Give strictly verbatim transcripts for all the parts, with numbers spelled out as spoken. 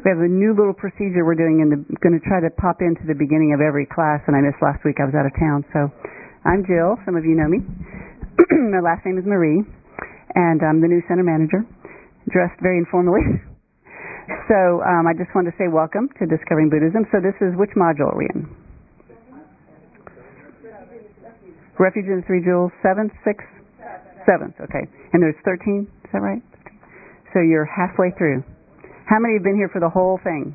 We have a new little procedure we're doing, and going to try to pop into the beginning of every class, and I missed last week. I was out of town. So I'm Jill. Some of you know me. My last name is Marie, and I'm the new center manager, dressed very informally. So um, I just wanted to say welcome to Discovering Buddhism. So this is, which module are we in? Refuge in the Three Jewels, seventh, sixth? Seventh, okay. And there's thirteen, is that right? So you're halfway through. How many have been here for the whole thing?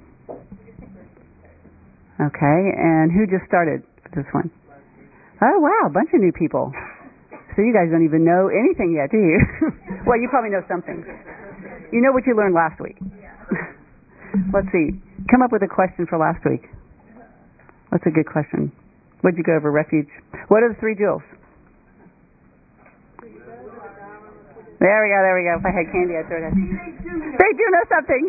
Okay, and who just started this one? Oh, wow, a bunch of new people. So you guys don't even know anything yet, do you? Well, you probably know something. You know what you learned last week. Let's see. Come up with a question for last week. What's a good question? What did you go over? Refuge. What are the three jewels? There we go, there we go. If I had candy, I'd throw it at you. They do know something.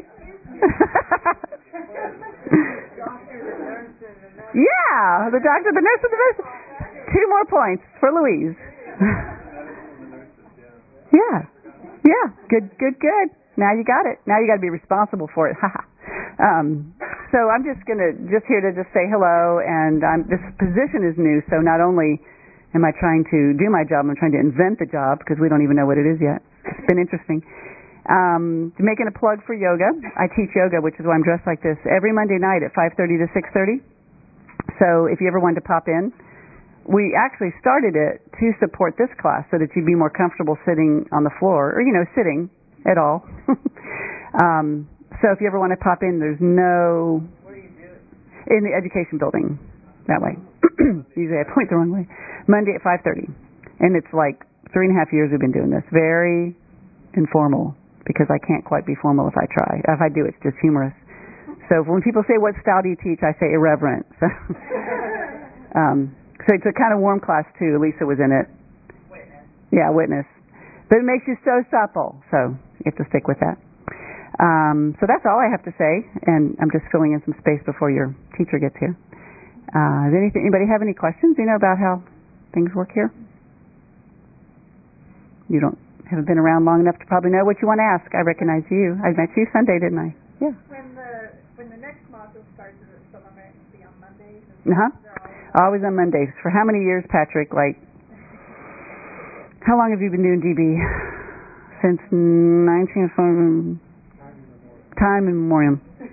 Yeah, the doctor, the nurse, and the nurse. Two more points for Louise. Yeah, yeah, good, good, good. Now you got it. Now you got to be responsible for it. um, so I'm just gonna just here to just say hello, and I'm, this position is new, so not only am I trying to do my job, I'm trying to invent the job because we don't even know what it is yet. It's been interesting. Um, making a plug for yoga. I teach yoga, which is why I'm dressed like this, every Monday night at five thirty to six thirty. So if you ever wanted to pop in, we actually started it to support this class so that you'd be more comfortable sitting on the floor, or, you know, sitting at all. um, so if you ever want to pop in, there's no... Where do you do it? In the education building, that way. Usually I point the wrong way. Monday at five thirty. And it's like three and a half years we've been doing this. Very informal, because I can't quite be formal if I try. If I do, it's just humorous. So when people say, what style do you teach, I say irreverent. um, so it's a kind of warm class, too. Lisa was in it. Witness. Yeah, witness. But it makes you so supple, so you have to stick with that. Um, so that's all I have to say, and I'm just filling in some space before your teacher gets here. Uh, does anything, anybody have any questions, you know, about how things work here? You don't haven't been around long enough to probably know what you want to ask. I recognize you. I met you Sunday, didn't I? Yeah. When the when the next module starts, is it still going to be on Mondays? Uh-huh. Always on Mondays. For how many years, Patrick? Like, how long have you been doing D B? Since nineteen time immemorial.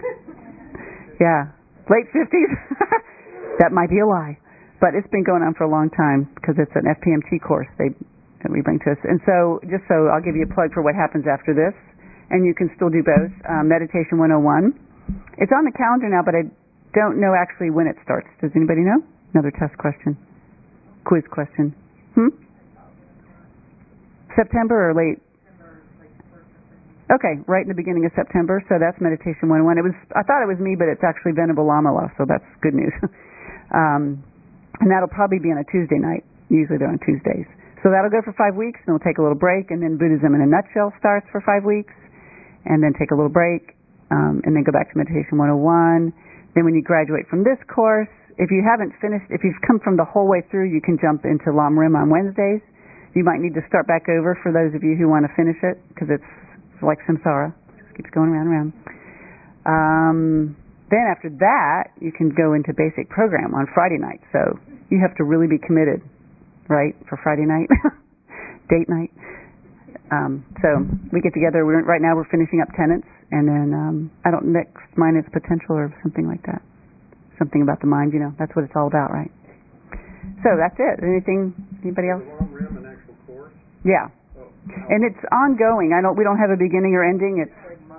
Yeah. Late fifties? That might be a lie. But it's been going on for a long time because it's an F P M T course they that we bring to us. And so, just so I'll give you a plug for what happens after this, and you can still do both. Um, Meditation one oh one. It's on the calendar now, but I don't know actually when it starts. Does anybody know? Another test question. Quiz question. Hmm? September or late? Okay, right in the beginning of September, so that's Meditation one oh one. It was, I thought it was me, but it's actually Venerable Lama, so that's good news. um, and that'll probably be on a Tuesday night. Usually they're on Tuesdays. So that'll go for five weeks, and we'll take a little break, and then Buddhism in a Nutshell starts for five weeks, and then take a little break, um, and then go back to Meditation one oh one. Then when you graduate from this course, if you haven't finished, if you've come from the whole way through, you can jump into Lam Rim on Wednesdays. You might need to start back over for those of you who want to finish it, because it's like samsara. It just keeps going around and around. Um, then after that, you can go into basic program on Friday night. So you have to really be committed, right, for Friday night, date night. Um, so we get together. We're, right now we're finishing up tenets, and then um, I don't next mind is potential or something like that. Something about the mind, you know. That's what it's all about, right? So that's it. Anything? Anybody else? Is Lam Rim an actual course? Yeah. Oh. And it's ongoing. I don't. We don't have a beginning or ending. It's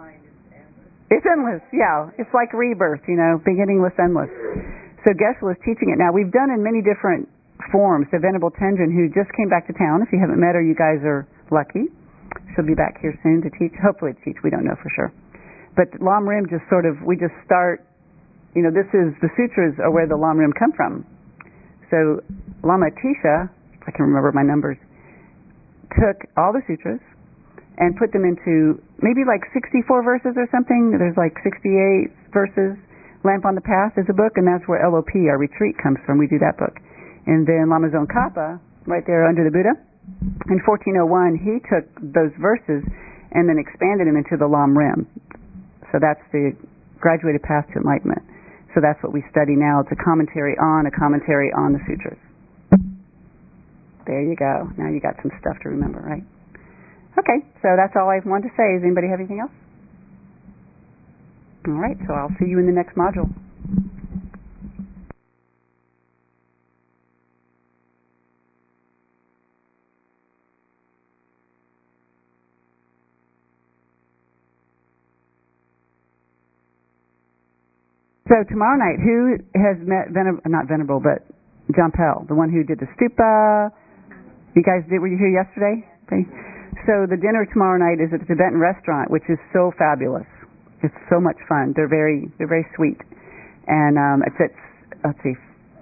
it's endless. Yeah. It's like rebirth. You know, beginningless, endless. So Geshe is teaching it now. We've done in many different forms. The Venerable Tenjin, who just came back to town. If you haven't met her, you guys are lucky. She'll be back here soon to teach. Hopefully to teach. We don't know for sure. But Lam Rim just sort of. We just start. You know, this is the sutras are where the Lam Rim come from. So Lama Atisha, if I can remember my numbers, took all the sutras and put them into maybe like sixty-four verses or something. There's like sixty-eight verses. Lamp on the Path is a book, and that's where L O P, our retreat, comes from. We do that book. And then Lama Tsongkhapa, right there under the Buddha, in fourteen oh one, he took those verses and then expanded them into the Lam Rim. So that's the graduated path to enlightenment. So that's what we study now. It's a commentary on a commentary on the sutras. There you go. Now you got some stuff to remember, right? Okay, so that's all I wanted to say. Does anybody have anything else? All right, so I'll see you in the next module. So tomorrow night, who has met Vener- not Venerable, but John Pell, the one who did the stupa? You guys did? Were you here yesterday? Okay. So the dinner tomorrow night is at the Tibetan restaurant, which is so fabulous. It's so much fun. They're very, they're very sweet, and um, it's at let's see,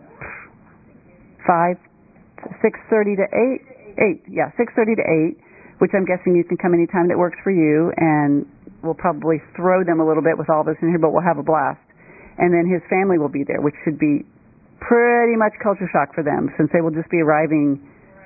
five, six thirty to eight, eight, yeah, six thirty to eight, which I'm guessing you can come anytime that works for you, and we'll probably throw them a little bit with all this in here, but we'll have a blast. And then his family will be there, which should be pretty much culture shock for them, since they will just be arriving.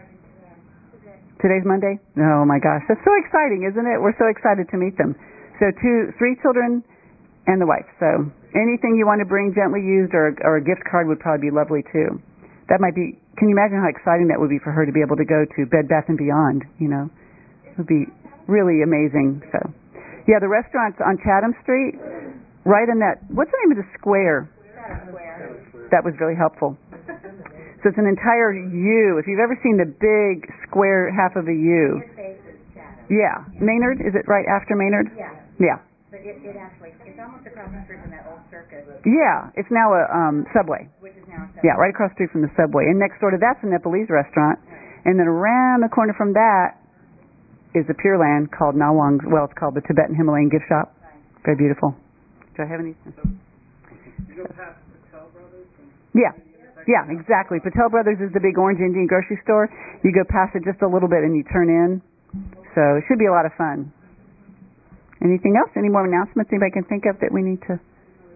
Today's Monday? Oh my gosh, that's so exciting, isn't it? We're so excited to meet them. So two, three children and the wife. So anything you want to bring gently used, or, or a gift card would probably be lovely too. That might be, can you imagine how exciting that would be for her to be able to go to Bed Bath and Beyond, you know? It would be really amazing. So yeah, the restaurant's on Chatham Street. Right in that, what's the name of the square? Square. That was really helpful. So it's an entire U. If you've ever seen the big square half of a U. Yeah. Maynard, is it right after Maynard? Yeah. Yeah. But it, it actually, it's almost across the street from that old circus. Yeah, it's now a um, Subway. Which is now a Subway. Yeah, right across the street from the Subway. And next door to that's a Nepalese restaurant. Right. And then around the corner from that is a Pure Land called Nawang, well, it's called the Tibetan Himalayan Gift Shop. Right. Very beautiful. Do I have any? So, you go past Patel Brothers? Yeah, yeah, exactly. Patel Brothers is the big orange Indian grocery store. You go past it just a little bit and you turn in. So it should be a lot of fun. Anything else? Any more announcements anybody can think of that we need to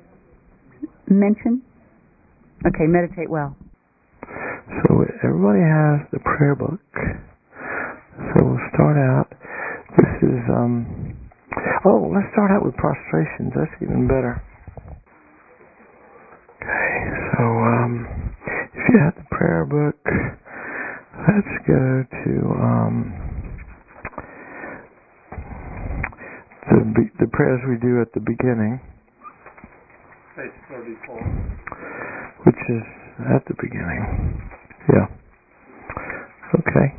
mention? Okay, meditate well. So everybody has the prayer book. So we'll start out. This is... um. Oh, let's start out with prostrations. That's even better. Okay, so um, if you have the prayer book, let's go to um, the the prayers we do at the beginning, Page thirty-four. which is at the beginning. Yeah. Okay.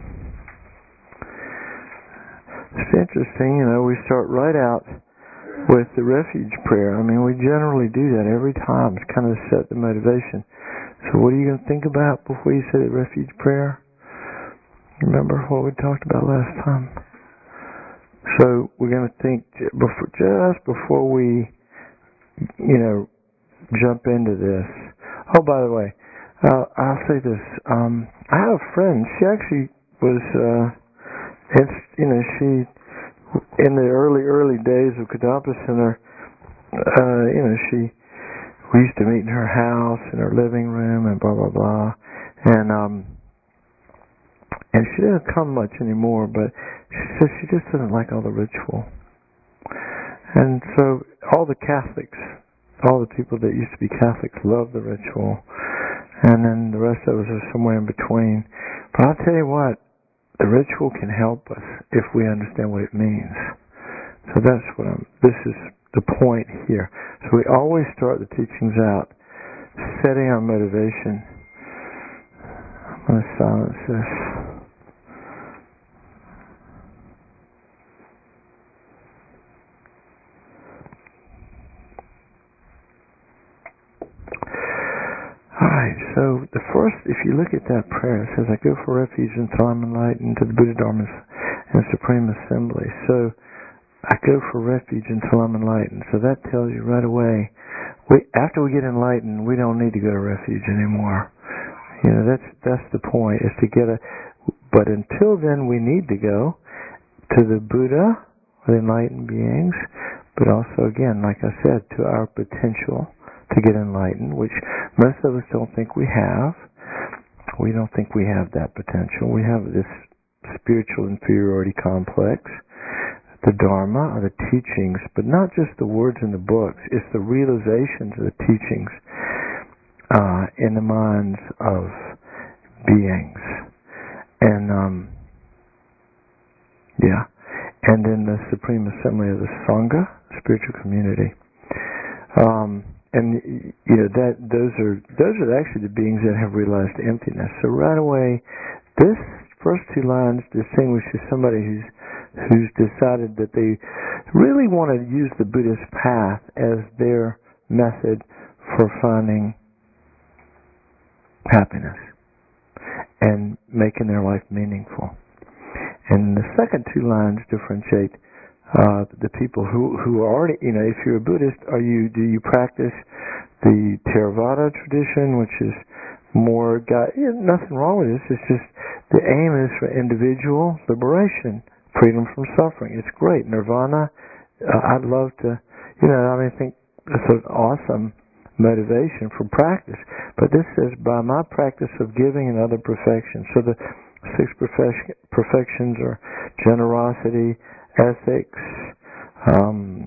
It's interesting, you know, we start right out with the refuge prayer. I mean, we generally do that every time. It's kind of set the motivation. So what are you going to think about before you say the refuge prayer? Remember what we talked about last time? So we're going to think before, just before we, you know, jump into this. Oh, by the way, uh, I'll say this. Um, I have a friend. She actually was... Uh, It's, you know, she, in the early, early days of Kadampa Center, uh, you know, she, we used to meet in her house, in her living room, and blah, blah, blah. And, um, and she doesn't come much anymore, but she says she just doesn't like all the ritual. And so all the Catholics, all the people that used to be Catholics love the ritual. And then the rest of us are somewhere in between. But I'll tell you what, the ritual can help us if we understand what it means. So that's what I'm, this is the point here. So we always start the teachings out setting our motivation. I'm going to silence this. Alright, so the first, if you look at that prayer, it says, I go for refuge until I'm enlightened to the Buddha Dharma and Supreme Assembly. So, I go for refuge until I'm enlightened. So that tells you right away, we, after we get enlightened, we don't need to go to refuge anymore. You know, that's that's the point, is to get a, but until then we need to go to the Buddha, or the enlightened beings, but also, again, like I said, to our potential to get enlightened, which most of us don't think we have. We don't think we have that potential. We have this spiritual inferiority complex the Dharma, or the teachings, but not just the words in the books. It's the realizations of the teachings uh, in the minds of beings. And, um, yeah. And in the Supreme Assembly of the Sangha, spiritual community. Um, and, you know, that those are those are actually the beings that have realized emptiness. So right away, this first two lines distinguishes somebody who's who's decided that they really want to use the Buddhist path as their method for finding happiness and making their life meaningful. And the second two lines differentiate uh, the people who who are already, you know, if you're a Buddhist, are you do you practice the Theravada tradition, which is more God, yeah, nothing wrong with this. It's just the aim is for individual liberation, freedom from suffering. It's great. Nirvana, uh, I'd love to, you know, I mean, I think it's an awesome motivation for practice. But this says, by my practice of giving and other perfections. So the six perfec- perfections are generosity, ethics, um,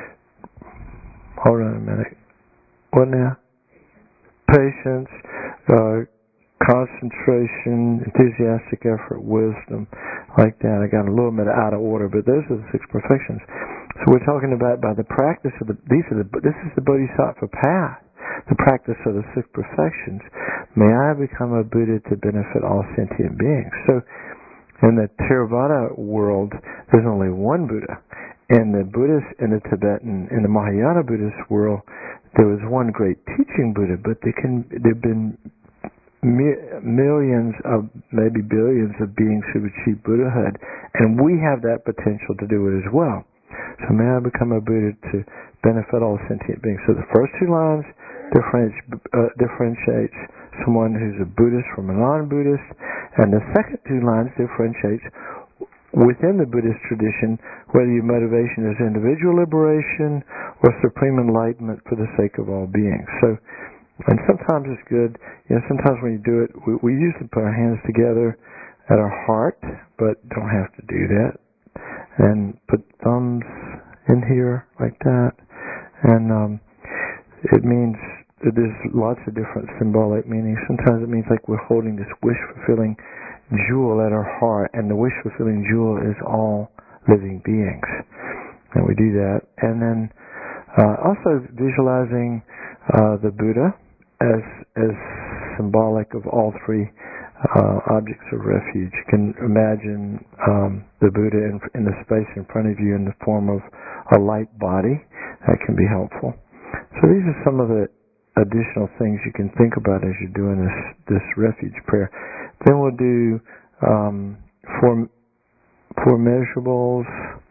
hold on a minute, what now? Patience, uh, concentration, enthusiastic effort, wisdom, like that. I got a little bit out of order, but those are the six perfections. So we're talking about by the practice of the, these are the, this is the Bodhisattva path, the practice of the six perfections. May I become a Buddha to benefit all sentient beings. So in the Theravada world, there's only one Buddha. In the Buddhist, in the Tibetan, in the Mahayana Buddhist world, there was one great teaching Buddha, but there can there have been mi- millions of, maybe billions of beings who achieve Buddhahood, and we have that potential to do it as well. So may I become a Buddha to benefit all sentient beings. So the first two lines differentiates, uh, differentiates someone who's a Buddhist from a non-Buddhist, and the second two lines differentiates within the Buddhist tradition whether your motivation is individual liberation or supreme enlightenment for the sake of all beings. So, and sometimes it's good, you know, sometimes when you do it, we, we usually put our hands together at our heart, but don't have to do that. And put thumbs in here like that. And um, it means that there's lots of different symbolic meanings. Sometimes it means like we're holding this wish-fulfilling jewel at our heart, and the wish-fulfilling jewel is all living beings. And we do that. And then uh, also visualizing uh, the Buddha as as symbolic of all three uh, objects of refuge. You can imagine um, the Buddha in, in the space in front of you in the form of a light body. That can be helpful. So these are some of the additional things you can think about as you're doing this this refuge prayer. Then we'll do um, four, four measurables.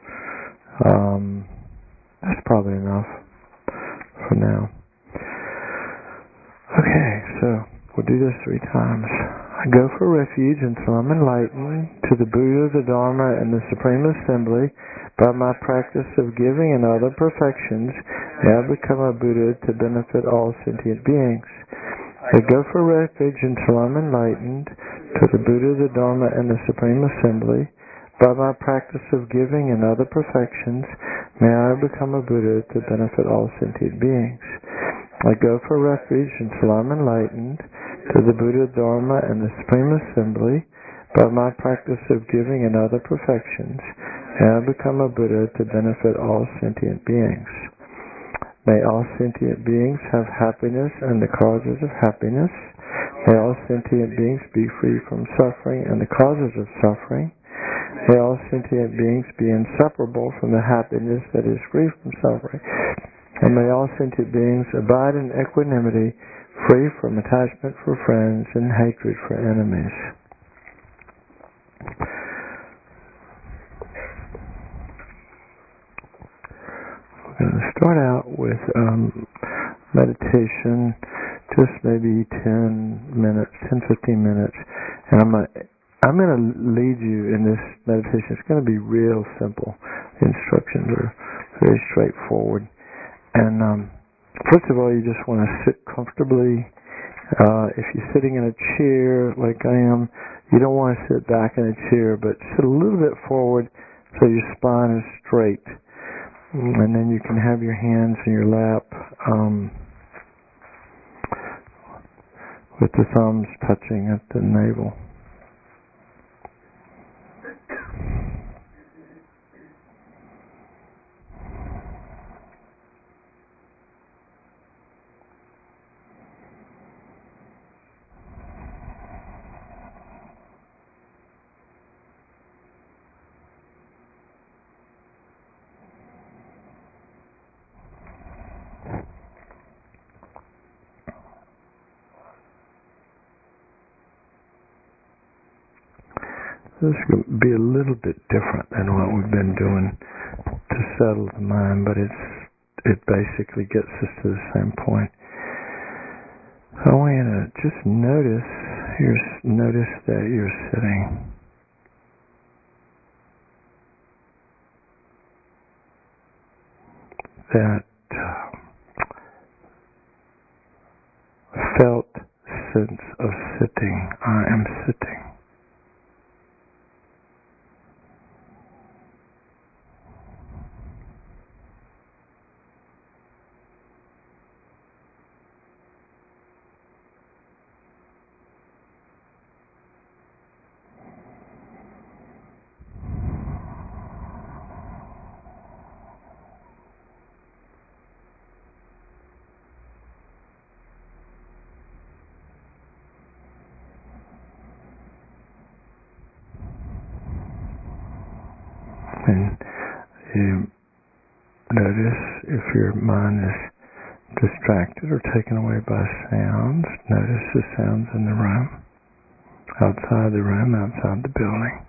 Um, that's probably enough for now. Okay, so we'll do this three times. I go for refuge until I'm enlightened to the Buddha, the Dharma, and the Supreme Assembly. By my practice of giving and other perfections, may I become a Buddha to benefit all sentient beings. I go for refuge until I'm enlightened to the Buddha, the Dharma, and the Supreme Assembly. By my practice of giving and other perfections, may I become a Buddha to benefit all sentient beings. I go for refuge until I'm enlightened to the Buddha, Dharma, and the Supreme Assembly. By my practice of giving and other perfections, may I become a Buddha to benefit all sentient beings. May all sentient beings have happiness and the causes of happiness. May all sentient beings be free from suffering and the causes of suffering. May all sentient beings be inseparable from the happiness that is free from suffering. And may all sentient beings abide in equanimity, free from attachment for friends and hatred for enemies. We're going to start out with um, meditation, just maybe ten minutes, ten, fifteen minutes. And I'm going to, I'm going to lead you in this meditation. It's going to be real simple. The instructions are very straightforward. And um, first of all, you just want to sit comfortably. Uh, if you're sitting in a chair like I am, you don't want to sit back in a chair, but sit a little bit forward, So your spine is straight. And then you can have your hands in your lap um, with the thumbs touching at the navel. This will be a little bit different than what we've been doing to settle the mind, but it's it basically gets us to the same point. I want you to just notice, you're, notice that you're sitting. That uh, felt sense of sitting. I am sitting. And you notice if your mind is distracted or taken away by sounds, notice the sounds in the room, outside the room, outside the building.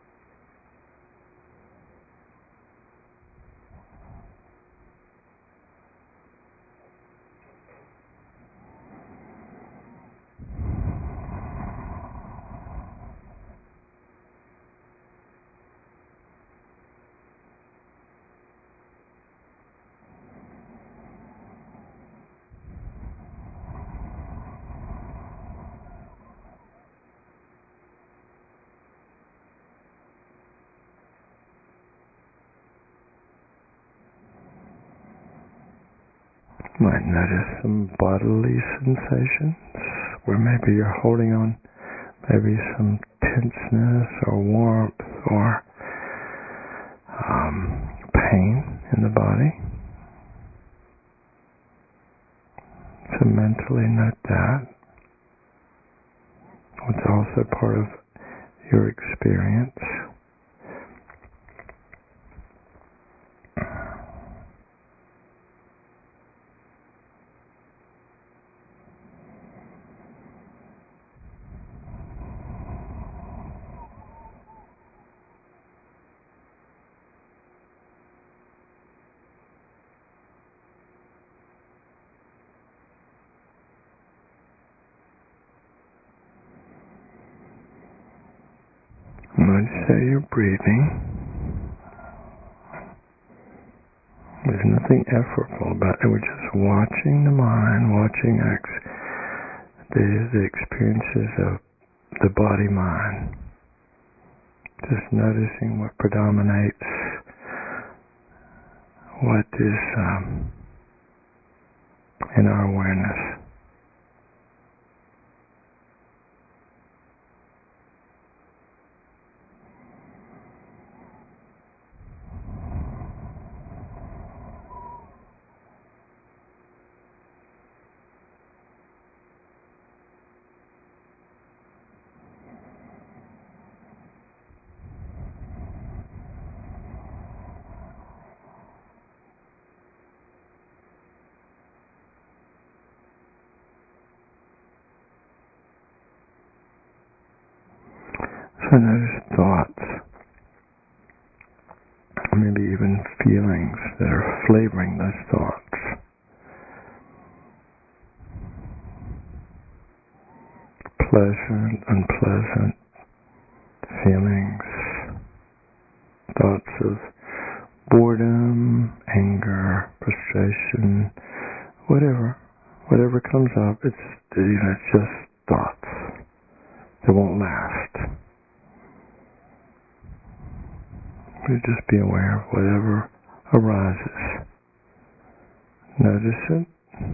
You might notice some bodily sensations where maybe you're holding on, maybe some tenseness or warmth or um, pain in the body. So mentally note that. It's also part of your experience. Notice how you're breathing. There's nothing effortful about it. We're just watching the mind, watching ex- the, the experiences of the body-mind. Just noticing what predominates, what is um, in our awareness. So notice thoughts, maybe even feelings that are flavoring those thoughts. Pleasant, unpleasant feelings, thoughts of boredom, anger, frustration, whatever, whatever comes up, it's, you know, it's just thoughts. They won't last. We just be aware of whatever arises. Notice it.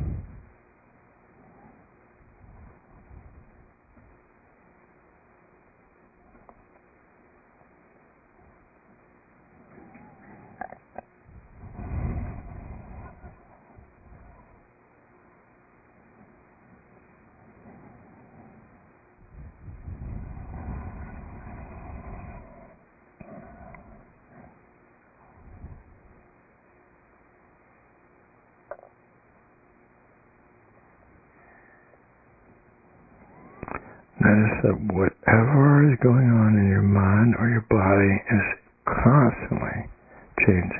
Notice that whatever is going on in your mind or your body is constantly changing.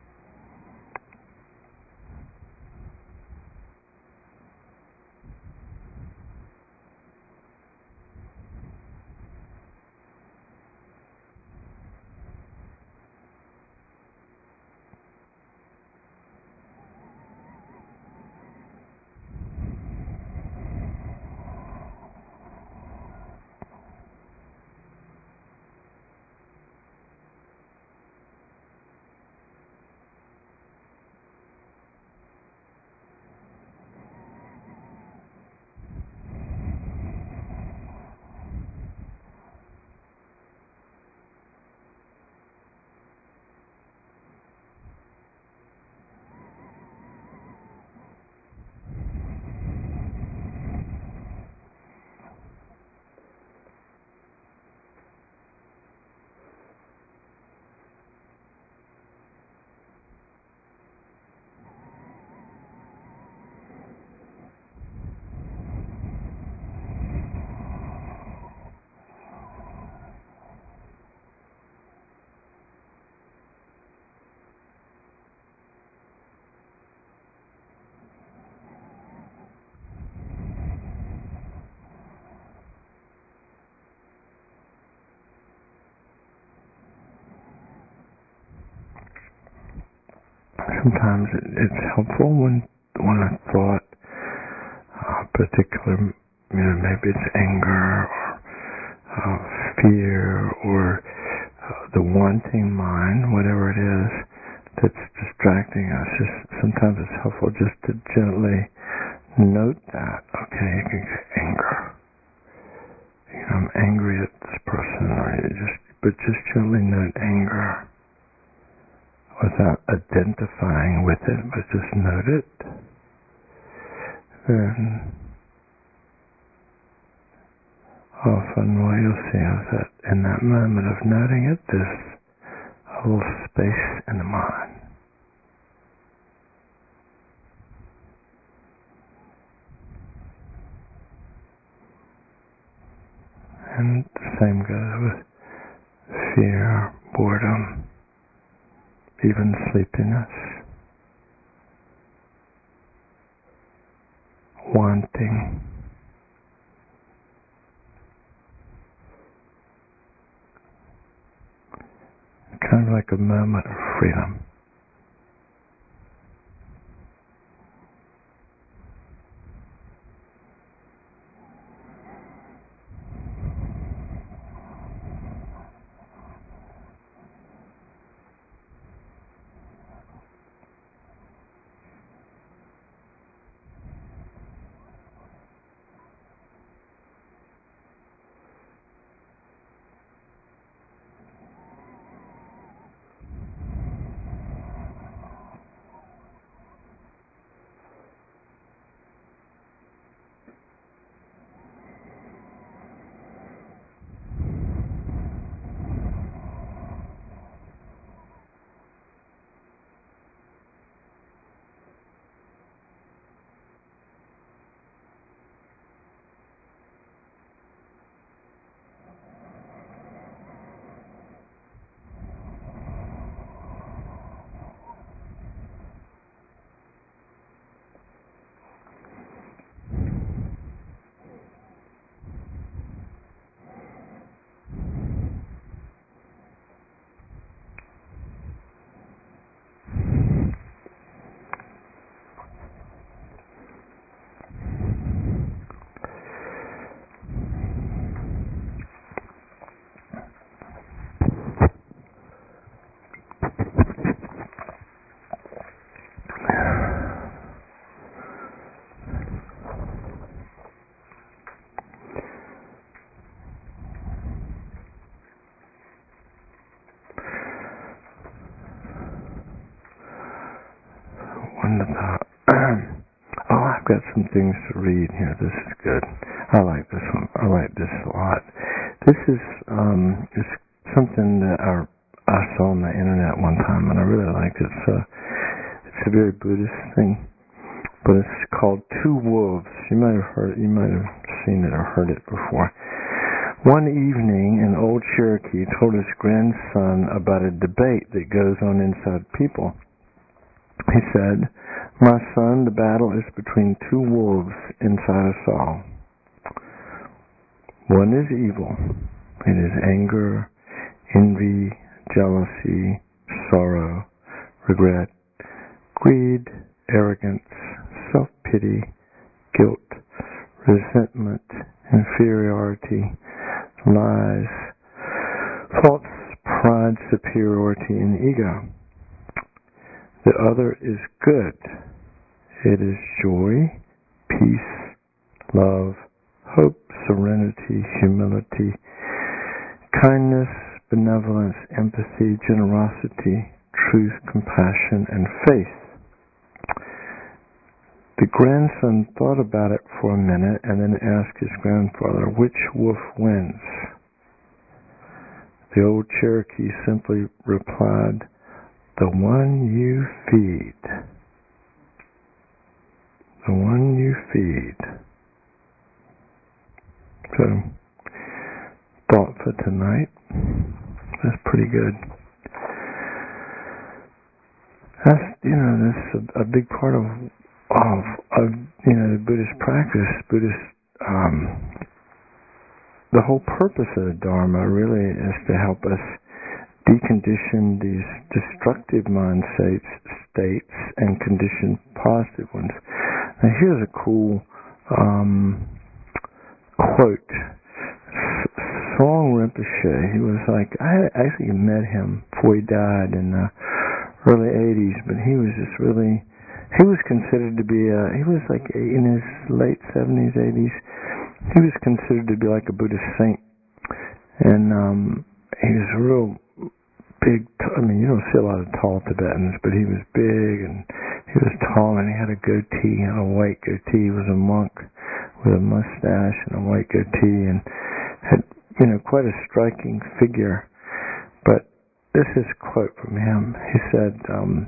Sometimes it, it's helpful when when a thought, uh, particular, you know, maybe it's anger or uh, fear or uh, the wanting mind, whatever it is that's distracting us. Just sometimes it's helpful just to gently note that. Okay, you can get anger. You know, I'm angry at this person, or you just, but just gently note anger. Without identifying with it, but just note it. And often what you'll see is that in that moment of noting it, there's a little space in the mind. And the same goes with fear, boredom, even sleepiness, wanting. Kind of like a moment of freedom. got some things to read here. This is good. I like this one. I like this a lot. This is um, is something that our, I saw on the internet one time, and I really like it. It's a, it's a very Buddhist thing, but it's called Two Wolves. You might have heard. You might have seen it or heard it before. One evening, an old Cherokee told his grandson about a debate that goes on inside people. He said, "My son, the battle is between two wolves inside us all. One is evil. It is anger, envy, jealousy, sorrow, regret, greed, arrogance, self-pity, guilt, resentment, inferiority, lies, false pride, superiority, and ego. The other is good. It is joy, peace, love, hope, serenity, humility, kindness, benevolence, empathy, generosity, truth, compassion, and faith." The grandson thought about it for a minute and then asked his grandfather, "Which wolf wins?" The old Cherokee simply replied, "The one you feed." The one you feed. So, thought for tonight. That's pretty good. That's, you know, that's a, a big part of, of, of, you know, the Buddhist practice. Buddhist, um, the whole purpose of the Dharma really is to help us decondition these destructive mind states, states and condition positive ones. Now here's a cool um, quote. Song Rinpoche, he was like, I actually met him before he died in the early eighties, but he was just really, he was considered to be, a, he was like in his late seventies, eighties, he was considered to be like a Buddhist saint. And um, he was a real big, I mean, you don't see a lot of tall Tibetans, but he was big and he was tall and he had a goatee, he had a white goatee. He was a monk with a mustache and a white goatee and had, you know, quite a striking figure. But this is a quote from him. He said, um,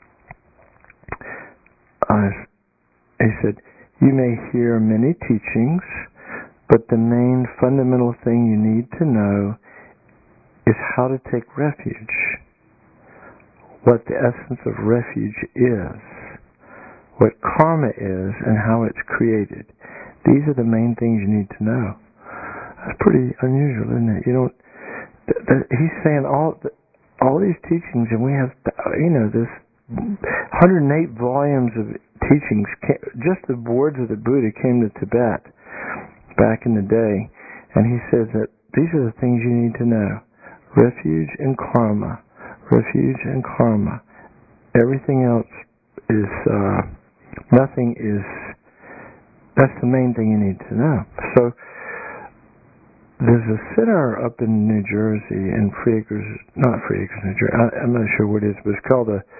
uh, he said, "You may hear many teachings, but the main fundamental thing you need to know is how to take refuge, what the essence of refuge is, what karma is, and how it's created. These are the main things you need to know." That's pretty unusual, isn't it? You don't. Th- th- he's saying all th- all these teachings, and we have, you know, this one hundred eight volumes of teachings. Came, just the words of the Buddha came to Tibet back in the day, and he says that these are the things you need to know: refuge and karma, refuge and karma. Everything else is uh, nothing is. That's the main thing you need to know. So. There's a center up in New Jersey, in Free Acres, not Free Acres, New Jersey, I, I'm not sure what it is, but it's called the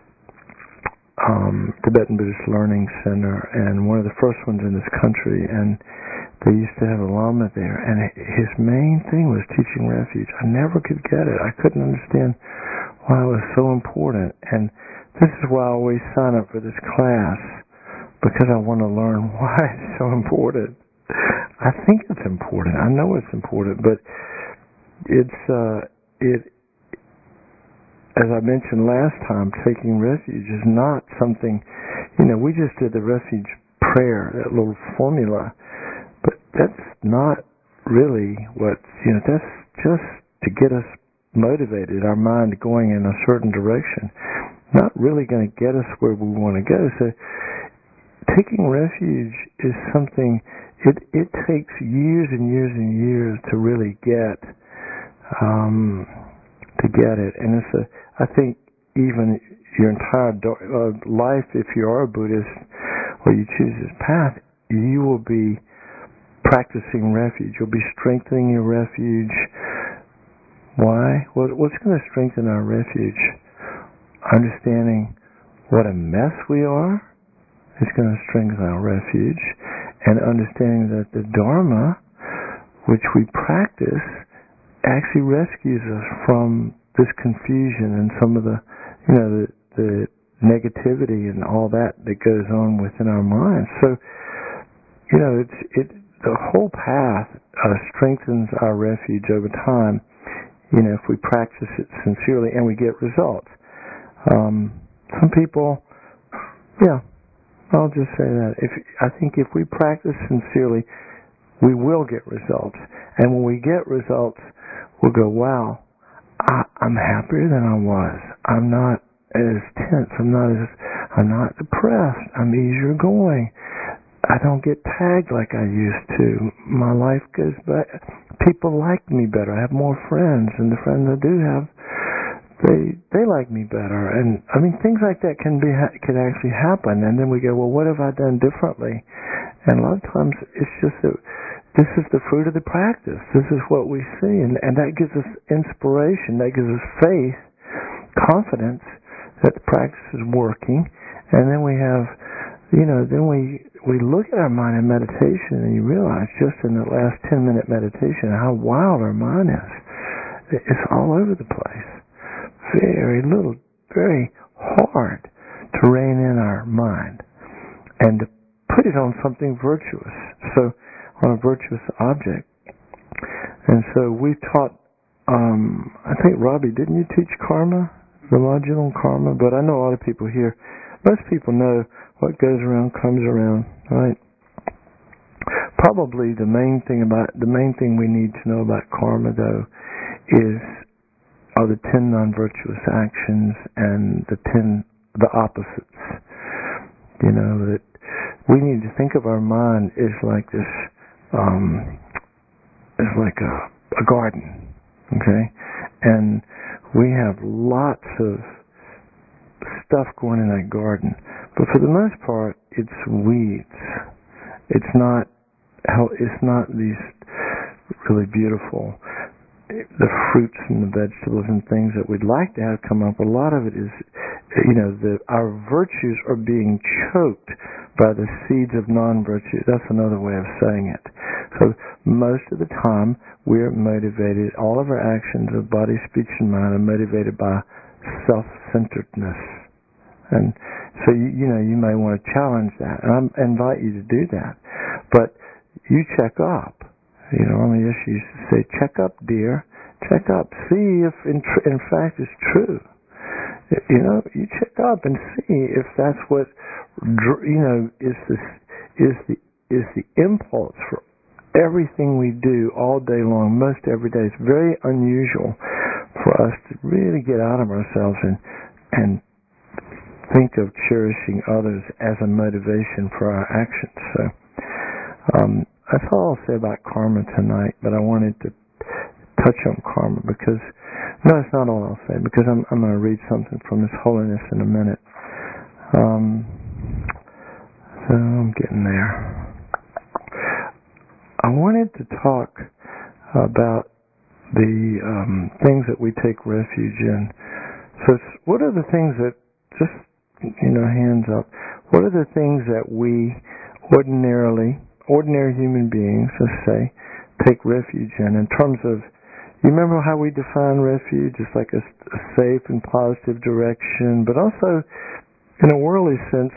um, Tibetan Buddhist Learning Center, and one of the first ones in this country, and they used to have a Lama there, and his main thing was teaching refuge. I never could get it. I couldn't understand why it was so important, and this is why I always sign up for this class, because I want to learn why it's so important. I think it's important. I know it's important, but it's uh, it. As I mentioned last time, taking refuge is not something. You know, we just did the refuge prayer, that little formula, but that's not really what. You know, that's just to get us motivated, our mind going in a certain direction. Not really going to get us where we want to go. So, taking refuge is something. It it takes years and years and years to really get um, to get it, and it's a. I think even your entire do- uh, life, if you are a Buddhist or you choose this path, you will be practicing refuge. You'll be strengthening your refuge. Why? Well, what's going to strengthen our refuge? Understanding what a mess we are. It's going to strengthen our refuge. And understanding that the Dharma, which we practice, actually rescues us from this confusion and some of the, you know, the, the negativity and all that that goes on within our minds. So, you know, it's it the whole path uh, strengthens our refuge over time. You know, if we practice it sincerely and we get results. Um, some people, yeah, I'll just say that. If I think if we practice sincerely, we will get results. And when we get results, we'll go, wow, I, I'm happier than I was. I'm not as tense. I'm not as, I'm not depressed. I'm easier going. I don't get tagged like I used to. My life goes back. People like me better. I have more friends, and the friends I do have, they they like me better. And I mean, things like that can be can actually happen. And then we go, well, what have I done differently? And a lot of times it's just that this is the fruit of the practice. This is what we see, and and that gives us inspiration. That gives us faith, confidence that the practice is working. And then we have, you know, then we we look at our mind in meditation, and you realize just in the last ten minute meditation how wild our mind is. It's all over the place. Very little, very hard to rein in our mind and to put it on something virtuous. So, on a virtuous object. And so we taught, um, I think, Robbie, didn't you teach karma? The module on karma? But I know a lot of people here, most people know what goes around comes around, right? Probably the main thing about, the main thing we need to know about karma, though, is are the ten non-virtuous actions and the ten, the opposites. You know, that we need to think of our mind as like this, um, as like a, a garden, okay? And we have lots of stuff going in that garden, but for the most part, it's weeds. It's not, it's not these really beautiful, the fruits and the vegetables and things that we'd like to have come up. A lot of it is, you know, the, our virtues are being choked by the seeds of non-virtue. That's another way of saying it. So most of the time we're motivated, all of our actions of body, speech, and mind are motivated by self-centeredness. And so, you, you know, you may want to challenge that. And I invite you to do that. But you check up. You know, I mean, just used to say, check up, dear. Check up. See if in, tr- in fact it's true. You know, you check up and see if that's what, you know, is the, is the, is the impulse for everything we do all day long, most every day. It's very unusual for us to really get out of ourselves and, and think of cherishing others as a motivation for our actions. So, um, that's all I'll say about karma tonight, but I wanted to touch on karma because, no, it's not all I'll say, because I'm, I'm going to read something from His Holiness in a minute. Um, so I'm getting there. I wanted to talk about the um, things that we take refuge in. So it's, what are the things that, just, you know, hands up, what are the things that we ordinarily, ordinary human beings, let's say, take refuge in, in terms of, you remember how we define refuge? It's like a, a safe and positive direction, but also, in a worldly sense,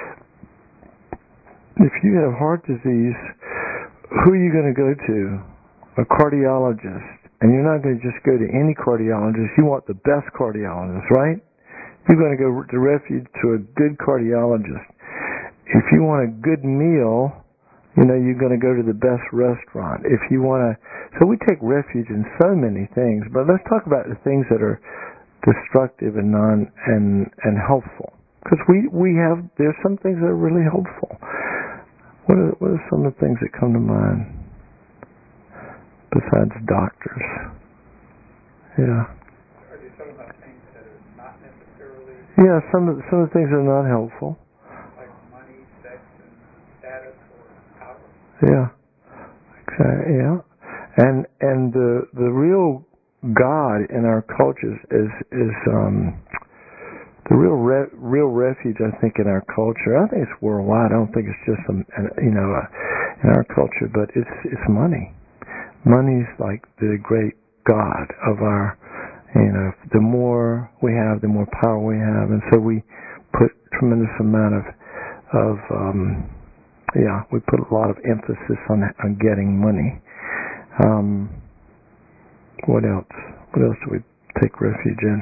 if you have heart disease, who are you going to go to? A cardiologist. And you're not going to just go to any cardiologist. You want the best cardiologist, right? You're going to go to refuge to a good cardiologist. If you want a good meal, you know, you're going to go to the best restaurant. If you want to, so we take refuge in so many things, but let's talk about the things that are destructive and non and and helpful. Because we we have there's some things that are really helpful. What are what are some of the things that come to mind besides doctors? Yeah. Are you talking about things that are not necessarily Yeah, some of some of the things that are not helpful. like money, sex, and status, or power? Yeah. Exactly. Yeah. And and the the real God in our cultures is is um the real re- real refuge, I think, in our culture. I think it's worldwide. I don't think it's just um, you know uh, in our culture, but it's it's money. Money's like the great god of our. You know, the more we have, the more power we have, and so we put tremendous amount of of um, yeah, we put a lot of emphasis on on getting money. Um, what else? What else do we take refuge in?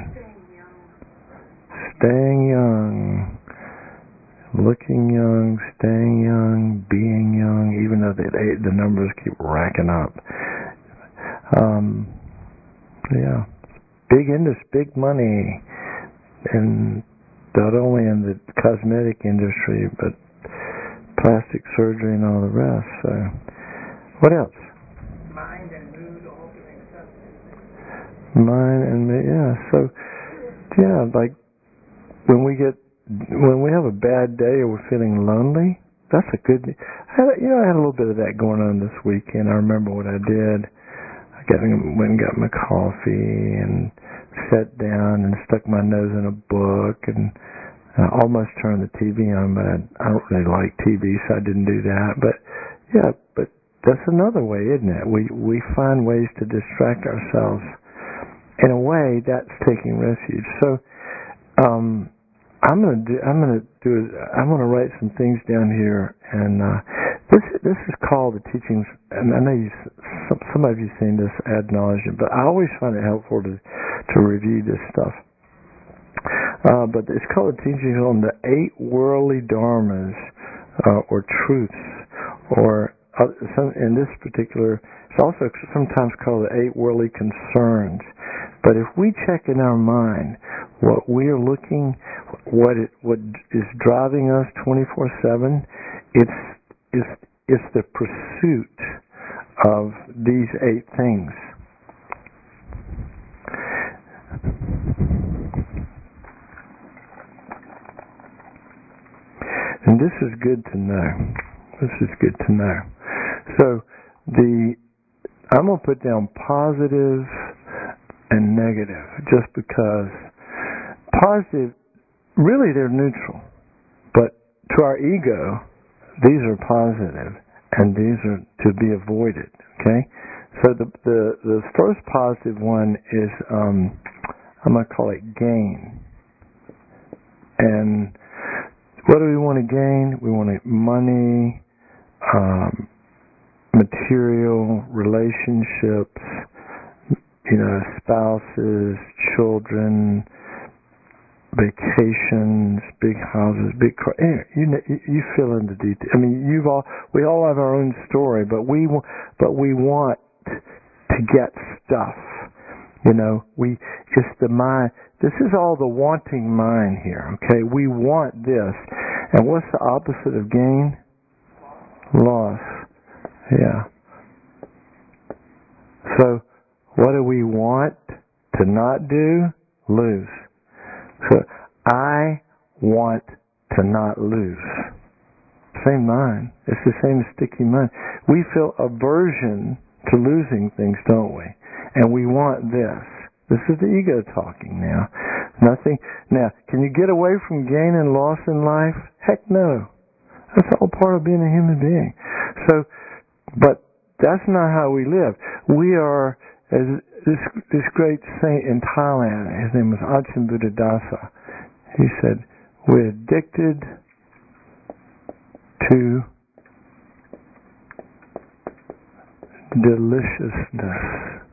Staying young, looking young, staying young, being young, even though they, they, the numbers keep racking up. Um, yeah, big industry, big money, and not only in the cosmetic industry, but plastic surgery and all the rest. So, what else? Mind and mood all mixed up. Mind and mood, yeah. So, yeah, like when we get, when we have a bad day or we're feeling lonely, that's a good. I had, you know, I had a little bit of that going on this weekend. I remember what I did. I got went and got my coffee and sat down and stuck my nose in a book and I almost turned the T V on, but I, I don't really like T V, so I didn't do that. But yeah, but that's another way, isn't it? We we find ways to distract ourselves. In a way, that's taking refuge. So um, I'm gonna do. I'm gonna do. I'm gonna write some things down here, and uh, this this is called the teachings. And I know you, some, some of you've seen this ad nauseum, but I always find it helpful to to review this stuff. Uh, but it's called the teachings on the eight worldly dharmas, uh, or truths, or uh, some, in this particular, it's also sometimes called the eight worldly concerns. But if we check in our mind what we are looking, what it what is driving us twenty-four seven, it's it's it's the pursuit of these eight things. And this is good to know. This is good to know. So the I'm going to put down positive and negative just because positive, really they're neutral. But to our ego, these are positive and these are to be avoided. Okay? So the the, the first positive one is, um, I'm going to call it gain. And what do we want to gain? We want money, um, material, relationships, you know, spouses, children, vacations, big houses, big cars. You know, you fill in the details. I mean, you've all we all have our own story, but we but we want to get stuff. You know, we it's the mind. This is all the wanting mind here, okay? We want this. And what's the opposite of gain? Loss. Yeah. So, what do we want to not do? Lose. So, I want to not lose. Same mind. It's the same sticky mind. We feel aversion to losing things, don't we? And we want this. This is the ego talking now. Nothing. Now, can you get away from gain and loss in life? Heck no. That's all part of being a human being. So, but that's not how we live. We are, as this this great saint in Thailand, his name was Ajahn Buddhadasa. He said, we're addicted to deliciousness.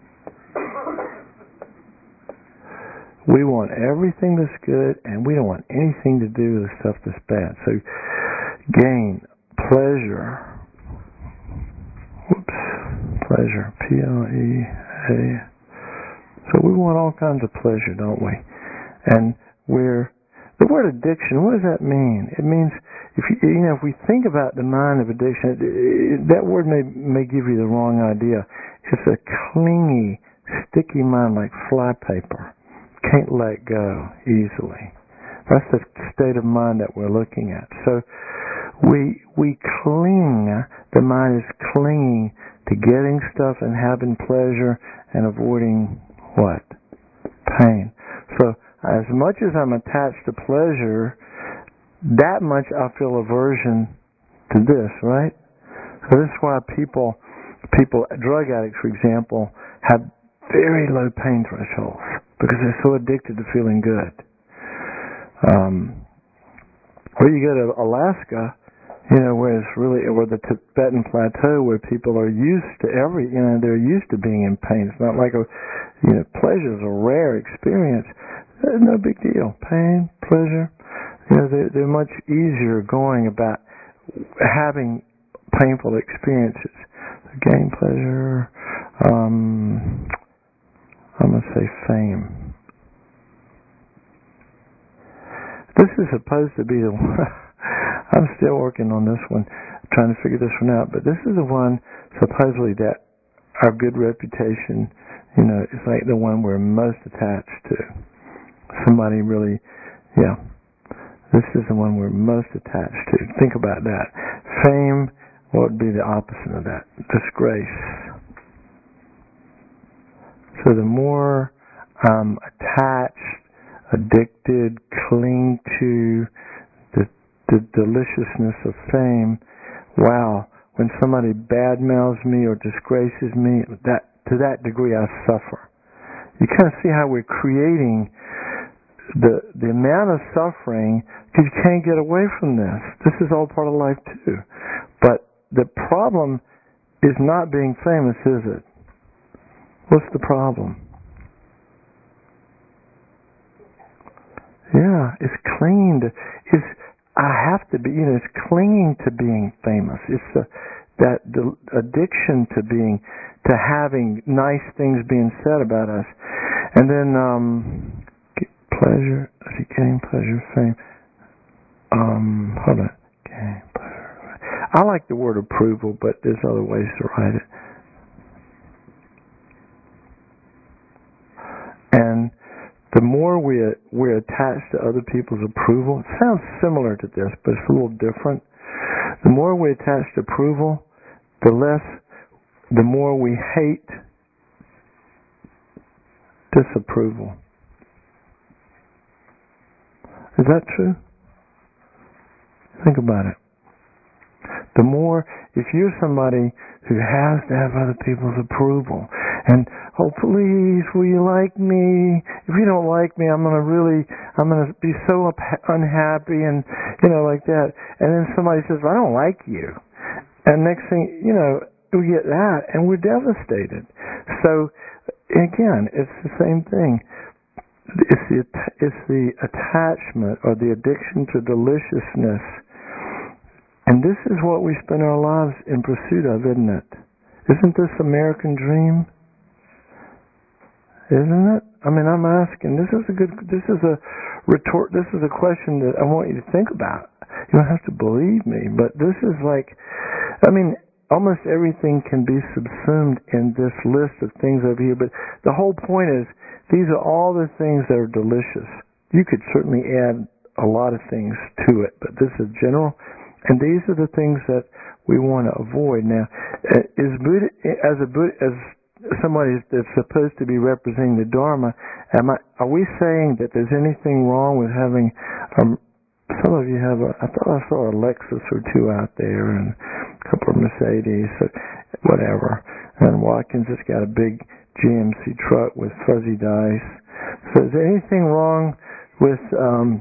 We want everything that's good, and we don't want anything to do with the stuff that's bad. So, gain, pleasure. Whoops, pleasure. P L E A. So we want all kinds of pleasure, don't we? And we're the word addiction. What does that mean? It means if you, you know if we think about the mind of addiction, it, it, that word may may give you the wrong idea. It's a clingy, sticky mind like flypaper. Can't let go easily. That's the state of mind that we're looking at. So we we cling. The mind is clinging to getting stuff and having pleasure and avoiding what? Pain. So as much as I'm attached to pleasure, that much I feel aversion to this, right? So this is why people, people, drug addicts, for example, have very low pain thresholds because they're so addicted to feeling good. Um, or you go to Alaska, you know, where it's really, or the Tibetan Plateau, where people are used to every, you know, they're used to being in pain. It's not like a, you know, pleasure is a rare experience. There's no big deal. Pain, pleasure, you know, they're, they're much easier going about having painful experiences. Gain pleasure, um, I'm going to say fame. This is supposed to be the one. I'm still working on this one, trying to figure this one out. But this is the one, supposedly, that our good reputation, you know, is like the one we're most attached to. Somebody really, yeah. This is the one we're most attached to. Think about that. Fame, what would be the opposite of that? Disgrace. So the more I'm attached, addicted, cling to the, the deliciousness of fame, wow, when somebody badmouths me or disgraces me, that to that degree I suffer. You kind of see how we're creating the the amount of suffering because you can't get away from this. This is all part of life too. But the problem is not being famous, is it? What's the problem? Yeah, it's clinging to, it's, I have to be, you know, it's clinging to being famous. It's a, that the addiction to being, to having nice things being said about us. And then, um, pleasure, is it gain, pleasure, fame? Um, hold on. Gain, pleasure. I like the word approval, but there's other ways to write it. And the more we, we're attached to other people's approval, it sounds similar to this, but it's a little different. The more we attach to approval, the less, the more we hate disapproval. Is that true? Think about it. The more, if you're somebody who has to have other people's approval, and oh please, will you like me? If you don't like me, I'm gonna really, I'm gonna be so unhappy, and you know, like that. And then somebody says, I don't like you, and next thing, you know, we get that, and we're devastated. So again, it's the same thing. It's the it's the attachment or the addiction to deliciousness. And this is what we spend our lives in pursuit of, isn't it? Isn't this American dream? Isn't it? I mean, I'm asking. This is a good. This is a retort. This is a question that I want you to think about. You don't have to believe me, but this is like. I mean, almost everything can be subsumed in this list of things over here. But the whole point is, these are all the things that are delicious. You could certainly add a lot of things to it, but this is general. And these are the things that we want to avoid. Now, is Buddha, as a Buddha, as somebody that's supposed to be representing the Dharma, am I, are we saying that there's anything wrong with having? Um, some of you have a. I thought I saw a Lexus or two out there, and a couple of Mercedes, whatever. And Watkins has got a big G M C truck with fuzzy dice. So, is there anything wrong with? Um,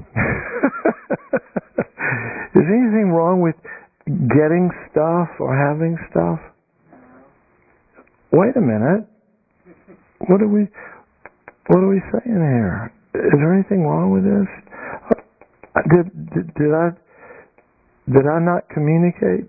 Is anything wrong with getting stuff or having stuff? Wait a minute. What are we what are we saying here? Is there anything wrong with this? Did did, did I did I not communicate?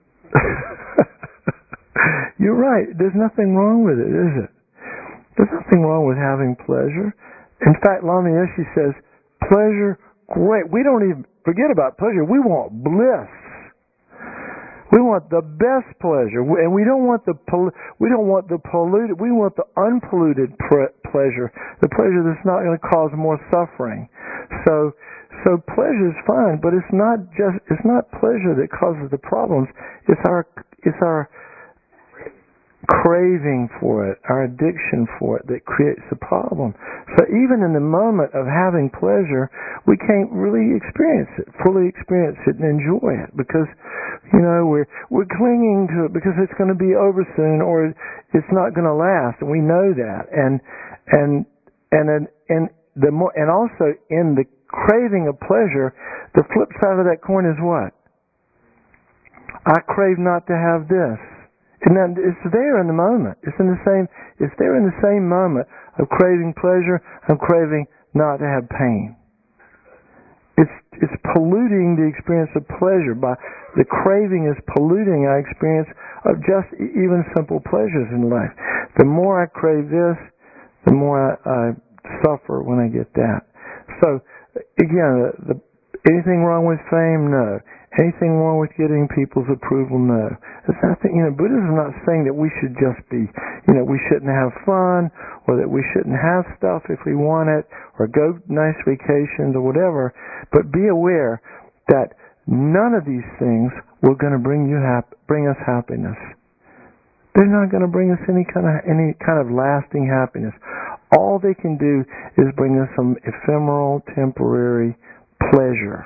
You're right. There's nothing wrong with it, is it? There's nothing wrong with having pleasure. In fact, Lama Yeshe says, pleasure, great. We don't even forget about pleasure. We want bliss. We want the best pleasure, and we don't want the we don't want the polluted. We want the unpolluted pre- pleasure, the pleasure that's not going to cause more suffering. So, so pleasure is fine, but it's not just it's not pleasure that causes the problems. It's our it's our craving for it, our addiction for it that creates the problem. So even in the moment of having pleasure, we can't really experience it, fully experience it and enjoy it because, you know, we're we're clinging to it because it's going to be over soon or it's not going to last, and we know that. And and and and, and the more and also in the craving of pleasure, the flip side of that coin is what? I crave not to have this. And then it's there in the moment. It's in the same. It's there in the same moment of craving pleasure and craving not to have pain. It's it's polluting the experience of pleasure by the craving is polluting our experience of just even simple pleasures in life. The more I crave this, the more I, I suffer when I get that. So again, the, the, anything wrong with fame? No. Anything wrong with getting people's approval? No. It's nothing, you know, Buddhism is not saying that we should just be, you know, we shouldn't have fun or that we shouldn't have stuff if we want it or go nice vacations or whatever, but be aware that none of these things were going to bring you hap- bring us happiness. They're not going to bring us any kind of any kind of lasting happiness. All they can do is bring us some ephemeral, temporary pleasure.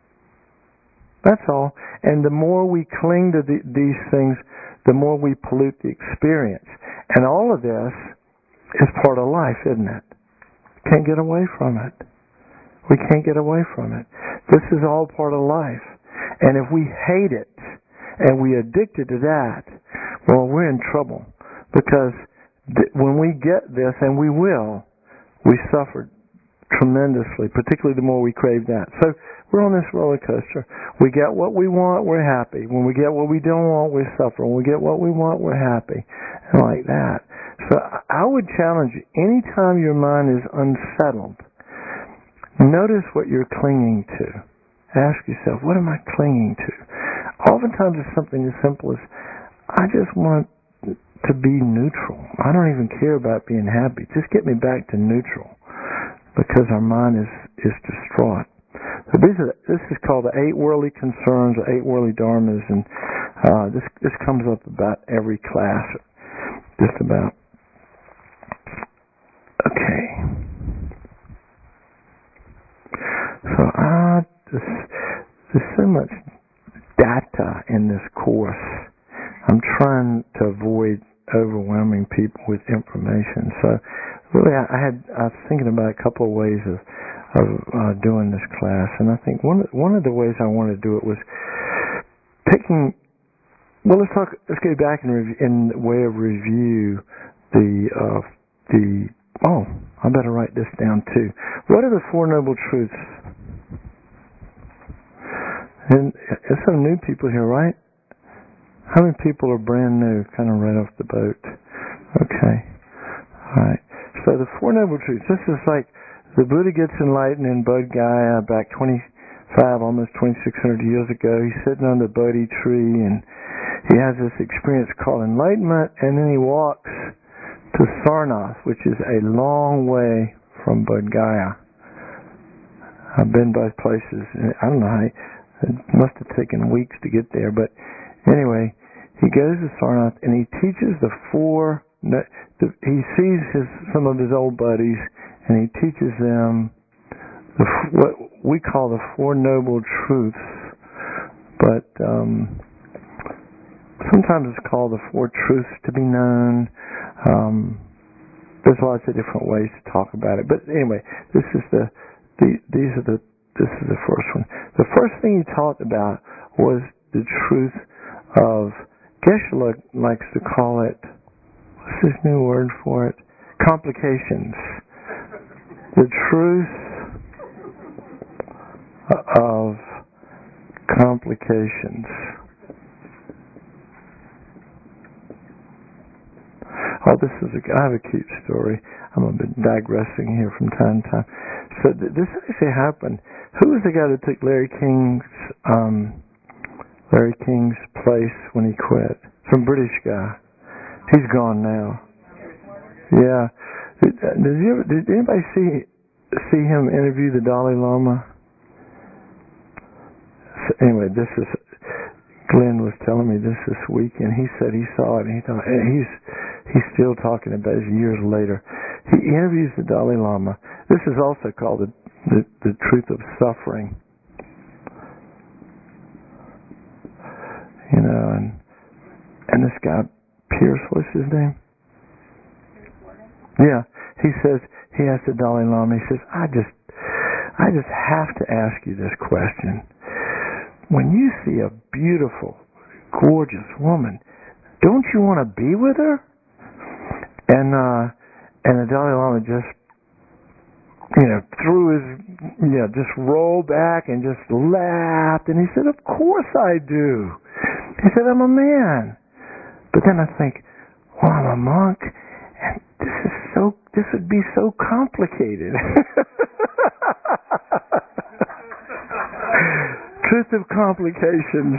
That's all. And the more we cling to the, these things, the more we pollute the experience. And all of this is part of life, isn't it? Can't get away from it. We can't get away from it. This is all part of life. And if we hate it and we addicted to that, well, we're in trouble. Because th- when we get this, and we will, we suffer tremendously, particularly the more we crave that. So we're on this roller coaster. We get what we want, we're happy. When we get what we don't want, we suffer. When we get what we want, we're happy. And like that. So I would challenge you, anytime your mind is unsettled, notice what you're clinging to. Ask yourself, what am I clinging to? Oftentimes it's something as simple as, I just want to be neutral. I don't even care about being happy. Just get me back to neutral. Because our mind is, is distraught. So these are, this is called the eight worldly concerns, or eight worldly dharmas, and uh, this this comes up about every class, just about. Okay. So uh, this, there's so much data in this course. I'm trying to avoid overwhelming people with information. So really, I, I had I was thinking about a couple of ways of of uh, doing this class, and I think one one of the ways I wanted to do it was taking. Well, let's talk. Let's go back and rev- in way of review the uh, the. Oh, I better write this down too. What are the Four Noble Truths? And there's some new people here, right? How many people are brand new, kind of right off the boat? Okay, all right. So the Four Noble Truths. This is like. The Buddha gets enlightened in Bodh Gaya back twenty-five, almost twenty-six hundred years ago. He's sitting on the Bodhi tree, and he has this experience called enlightenment, and then he walks to Sarnath, which is a long way from Bodh Gaya. I've been both places. I don't know how he, it must have taken weeks to get there, but anyway, he goes to Sarnath, and he teaches the four, he sees his some of his old buddies, and he teaches them the, what we call the Four Noble Truths, but um, sometimes it's called the Four Truths to be known. Um, there's lots of different ways to talk about it, but anyway, this is the, the these are the this is the first one. The first thing he talked about was the truth of, Geshe likes to call it, what's his new word for it? Complications. The truth of complications. Oh, this is a, I have a cute story. I'm a bit digressing here from time to time. So th- this actually happened. Who was the guy that took Larry King's um, Larry King's place when he quit? Some British guy. He's gone now. Yeah. Did, did, you ever, did anybody see see him interview the Dalai Lama? So anyway, this is Glenn was telling me this this weekend. He said he saw it, and he thought, and he's he's still talking about it years later. He interviews the Dalai Lama. This is also called the the, the truth of suffering. You know, and and this guy Pierce, what's his name? Yeah, he says he asked the Dalai Lama. He says, I just I just have to ask you this question. When you see a beautiful, gorgeous woman, don't you want to be with her? And uh, and the Dalai Lama just, you know, threw his, you know, just rolled back and just laughed. And he said, of course I do. He said, I'm a man. But then I think, well, I'm a monk, and this is so, this would be so complicated. Truth of complications.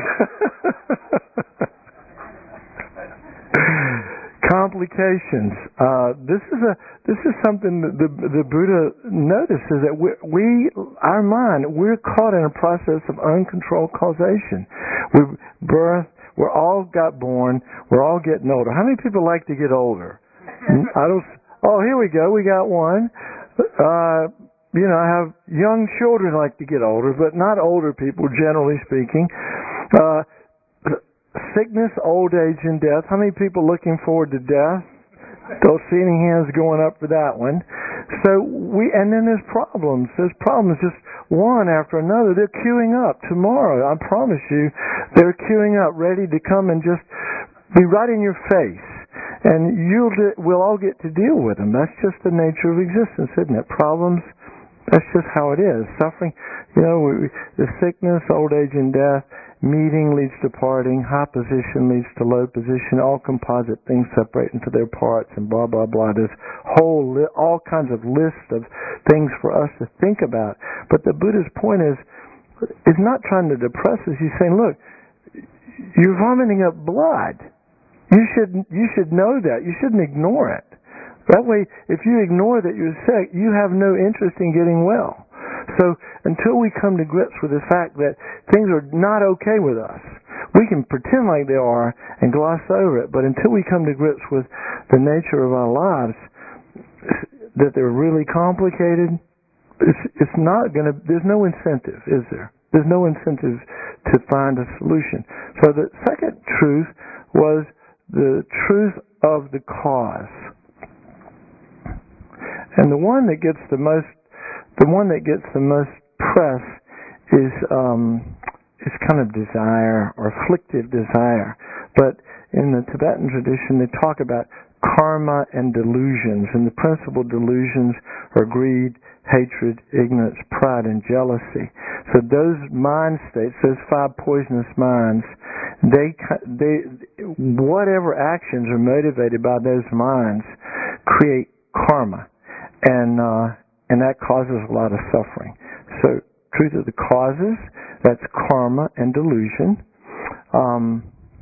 Complications. Uh, this is a this is something that the the Buddha notices, that we, we our mind we're caught in a process of uncontrolled causation. We birth. We're all got born. We're all getting older. How many people like to get older? I don't. Oh, here we go. We got one. Uh, You know, I have young children like to get older, but not older people, generally speaking. Uh, sickness, old age, and death. How many people looking forward to death? Don't see any hands going up for that one. So we, and then there's problems. There's problems just one after another. They're queuing up tomorrow. I promise you, they're queuing up, ready to come and just be right in your face. And you'll, we'll all get to deal with them. That's just the nature of existence, isn't it? Problems. That's just how it is. Suffering, you know, we, the sickness, old age, and death, meeting leads to parting, high position leads to low position, all composite things separate into their parts, and blah, blah, blah. There's whole, li- all kinds of lists of things for us to think about. But the Buddha's point is, is not trying to depress us. He's saying, look, you're vomiting up blood. You should, you should know that. You shouldn't ignore it. That way, if you ignore that you're sick, you have no interest in getting well. So until we come to grips with the fact that things are not okay with us, we can pretend like they are and gloss over it, but until we come to grips with the nature of our lives, that they're really complicated, it's, it's not going to, there's no incentive, is there? There's no incentive to find a solution. So the second truth was the truth of the cause. And the one that gets the most, the one that gets the most press is um, is kind of desire or afflictive desire. But in the Tibetan tradition, they talk about karma and delusions, and the principal delusions are greed, hatred, ignorance, pride, and jealousy. So those mind states, those five poisonous minds, they they whatever actions are motivated by those minds create karma. And uh, and that causes a lot of suffering. So, truth of the causes, that's karma and delusion. Um,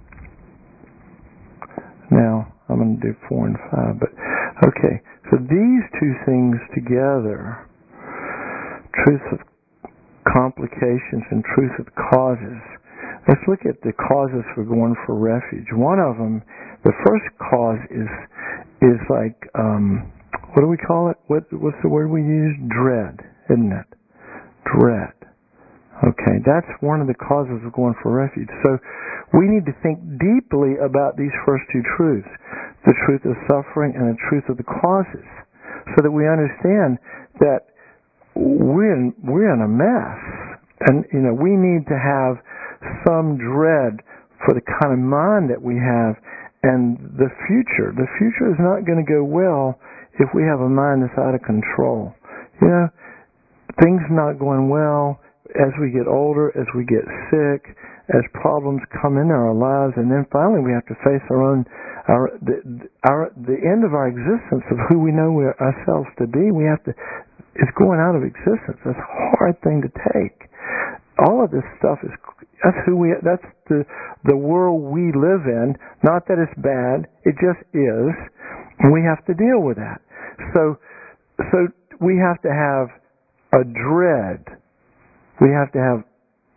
now, I'm going to do four and five, but okay. So these two things together, truth of complications and truth of causes. Let's look at the causes for going for refuge. One of them, the first cause is is like. Um, What do we call it? What, what's the word we use? Dread, isn't it? Dread. Okay, that's one of the causes of going for refuge. So we need to think deeply about these first two truths, the truth of suffering and the truth of the causes, so that we understand that we're in, we're in a mess. And, you know, we need to have some dread for the kind of mind that we have and the future. The future is not going to go well if we have a mind that's out of control. You know, things not going well as we get older, as we get sick, as problems come into our lives, and then finally we have to face our own, our the, our the end of our existence of who we know we ourselves to be. We have to, it's going out of existence. That's a hard thing to take. All of this stuff is, that's who we, that's the the world we live in. Not that it's bad, it just is. And we have to deal with that. So, so we have to have a dread. We have to have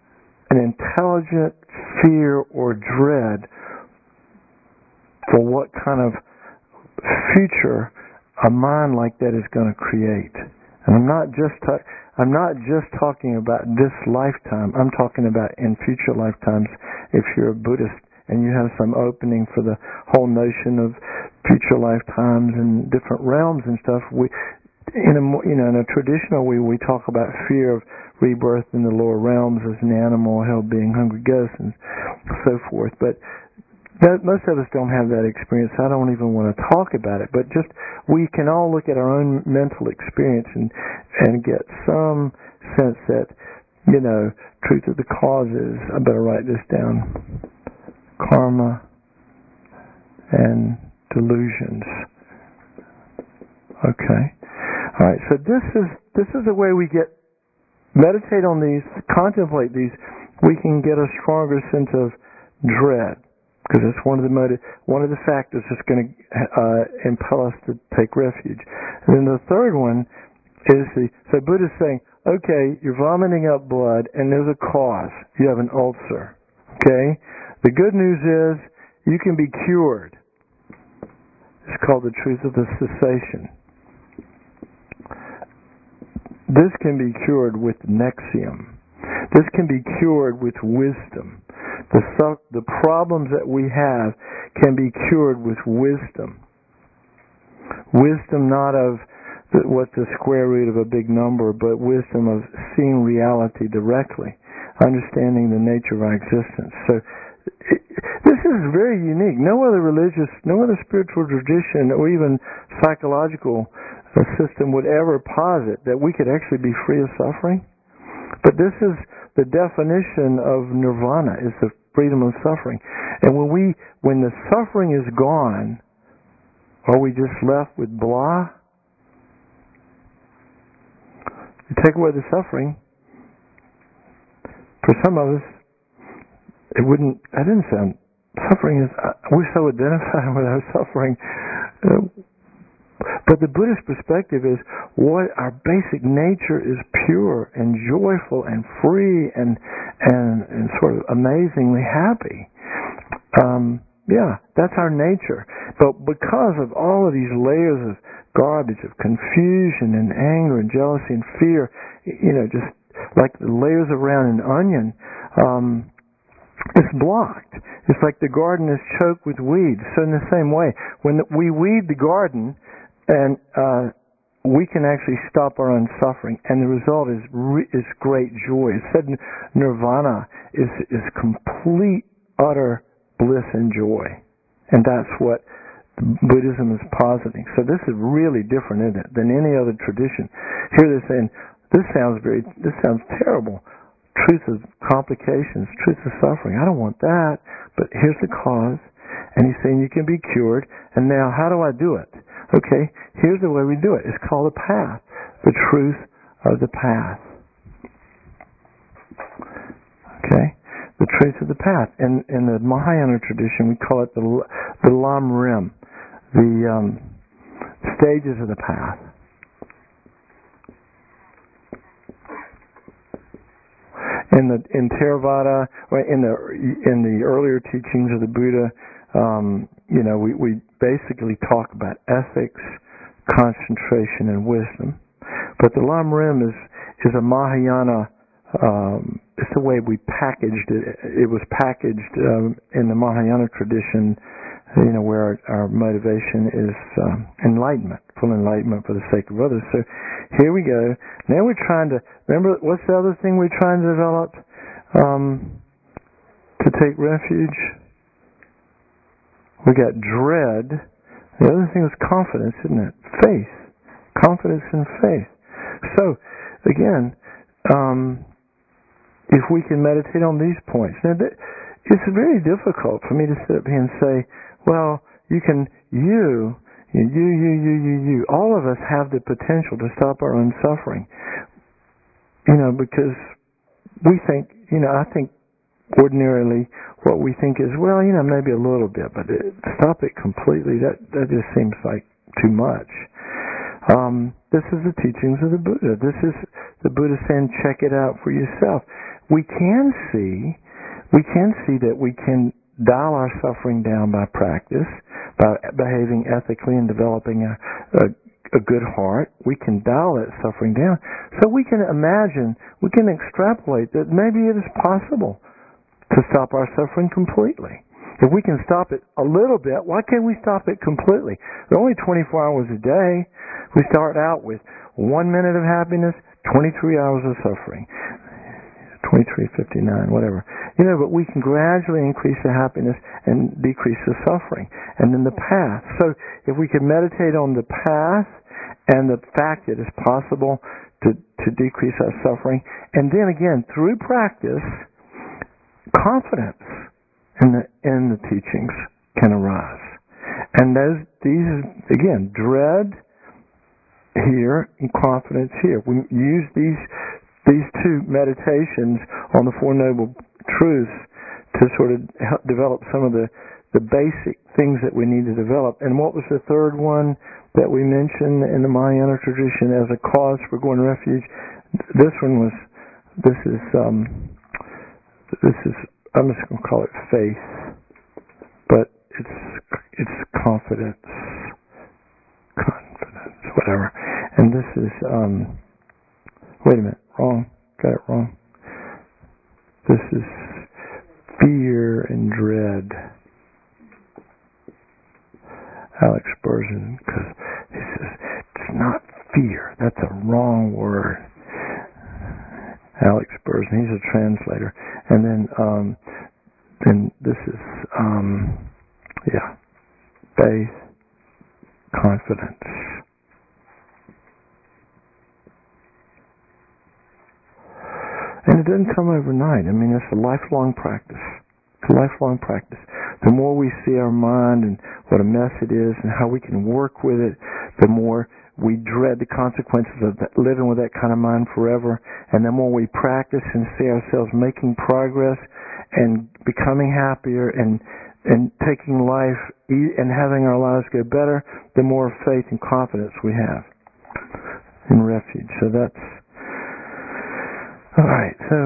an intelligent fear or dread for what kind of future a mind like that is going to create. And I'm not just ta- I'm not just talking about this lifetime. I'm talking about in future lifetimes. If you're a Buddhist and you have some opening for the whole notion of future lifetimes and different realms and stuff, we in a more, you know in a traditional way we talk about fear of rebirth in the lower realms as an animal, hell being hungry ghosts, and so forth. But that, most of us don't have that experience. I don't even want to talk about it. But just we can all look at our own mental experience and and get some sense that, you know, truth of the causes. I better write this down. Karma and delusions. Okay. All right. So this is this is the way we get. Meditate on these, contemplate these, we can get a stronger sense of dread, because it's one of the motive, one of the factors that's going to uh, impel us to take refuge. And then the third one is the, so Buddha's saying, okay, you're vomiting up blood and there's a cause. You have an ulcer. Okay? The good news is you can be cured. It's called the truth of the cessation. This can be cured with Nexium. This can be cured with wisdom. The su- the problems that we have can be cured with wisdom. Wisdom not of the, what's the square root of a big number, but wisdom of seeing reality directly, understanding the nature of our existence. So it, this is very unique. No other religious, no other spiritual tradition, or even psychological a system would ever posit that we could actually be free of suffering. But this is the definition of nirvana, is the freedom of suffering. And when we, when the suffering is gone, are we just left with blah? You take away the suffering, for some of us, it wouldn't, that didn't sound, suffering is, uh, we're so identified with our suffering. Uh, But the Buddhist perspective is what our basic nature is pure and joyful and free and and, and sort of amazingly happy. Um, yeah, that's our nature. But because of all of these layers of garbage, of confusion and anger and jealousy and fear, you know, just like the layers around an onion, um, it's blocked. It's like the garden is choked with weeds. So in the same way, when we weed the garden, and uh, we can actually stop our own suffering, and the result is re- is great joy. It said nirvana is is complete, utter bliss and joy, and that's what Buddhism is positing. So this is really different, isn't it, than any other tradition. Here they're saying this sounds very, this sounds terrible. Truth of complications, truth of suffering. I don't want that, but here's the cause, and he's saying you can be cured. And now, how do I do it? Okay, here's the way we do it. It's called a path. The truth of the path. Okay? The truth of the path. In, in the Mahayana tradition, we call it the, the Lam Rim. The um, stages of the path. In the in Theravada, in the in the earlier teachings of the Buddha, um, you know, we, we basically talk about ethics, concentration, and wisdom. But the Lam Rim is is a Mahayana. Um, it's the way we packaged it. It was packaged um, in the Mahayana tradition. You know, where our, our motivation is um, enlightenment, full enlightenment for the sake of others. So here we go. Now we're trying to, remember, what's the other thing we're trying to develop um, to take refuge? We got dread. The other thing is confidence, isn't it? Faith. Confidence and faith. So, again, um, if we can meditate on these points. Now, th- it's very difficult for me to sit up here and say, well, you can, you, you, you, you, you, you, all of us have the potential to stop our own suffering. You know, because we think, you know, I think ordinarily what we think is, well, you know, maybe a little bit, but it, stop it completely, that, that just seems like too much. Um, this is the teachings of the Buddha. This is the Buddha saying, check it out for yourself. we can see, we can see that we can dial our suffering down by practice, by behaving ethically and developing a, a, a good heart. We can dial that suffering down. So we can imagine, we can extrapolate that maybe it is possible to stop our suffering completely. If we can stop it a little bit, why can't we stop it completely? There are only twenty-four hours a day. We start out with one minute of happiness, twenty-three hours of suffering. twenty-three fifty-nine, whatever. You know, but we can gradually increase the happiness and decrease the suffering. And then the path. So if we can meditate on the path and the fact that it's possible to, to decrease our suffering, and then again, through practice, confidence in the in the teachings can arise. And those these again, dread here and confidence here. We use these these two meditations on the Four Noble Truths to sort of help develop some of the, the basic things that we need to develop. And what was the third one that we mentioned in the Mahayana tradition as a cause for going to refuge? This one was, this is, um, this is, I'm just going to call it faith, but it's, it's confidence, confidence, whatever. And this is, um, wait a minute, wrong, got it wrong. This is fear and dread. Alex Berzin, because he says, it's not fear, that's a wrong word. Alex Berzin, he's a translator. And then, um, then this is, um, yeah, faith, confidence. And it doesn't come overnight. I mean, it's a lifelong practice. It's a lifelong practice. The more we see our mind and what a mess it is and how we can work with it, the more we dread the consequences of that, living with that kind of mind forever. And the more we practice and see ourselves making progress and becoming happier and and taking life and having our lives go better, the more faith and confidence we have in refuge. So that's all right. So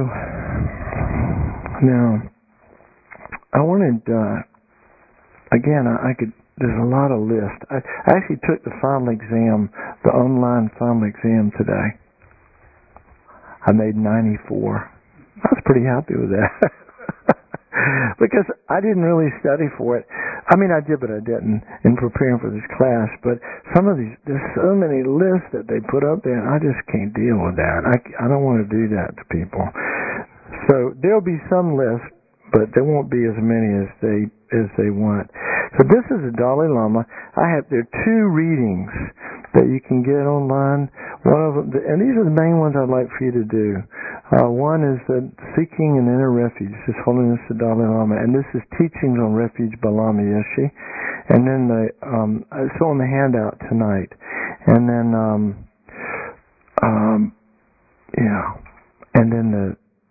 now I wanted uh, again. I, I could. There's a lot of lists. I, I actually took the final exam, the online final exam today. I made ninety-four. I was pretty happy with that. Because I didn't really study for it. I mean, I did, but I didn't in preparing for this class. But some of these, there's so many lists that they put up there, and I just can't deal with that. I, I don't want to do that to people. So there'll be some lists, but there won't be as many as they as they want. So this is the Dalai Lama. I have there are two readings that you can get online. One of them, and these are the main ones I'd like for you to do. Uh, one is the Seeking an Inner Refuge. His Holiness the Dalai Lama, and this is Teachings on Refuge by Lama Yeshe. And then the um, it's on the handout tonight. And then um, um, yeah, and then the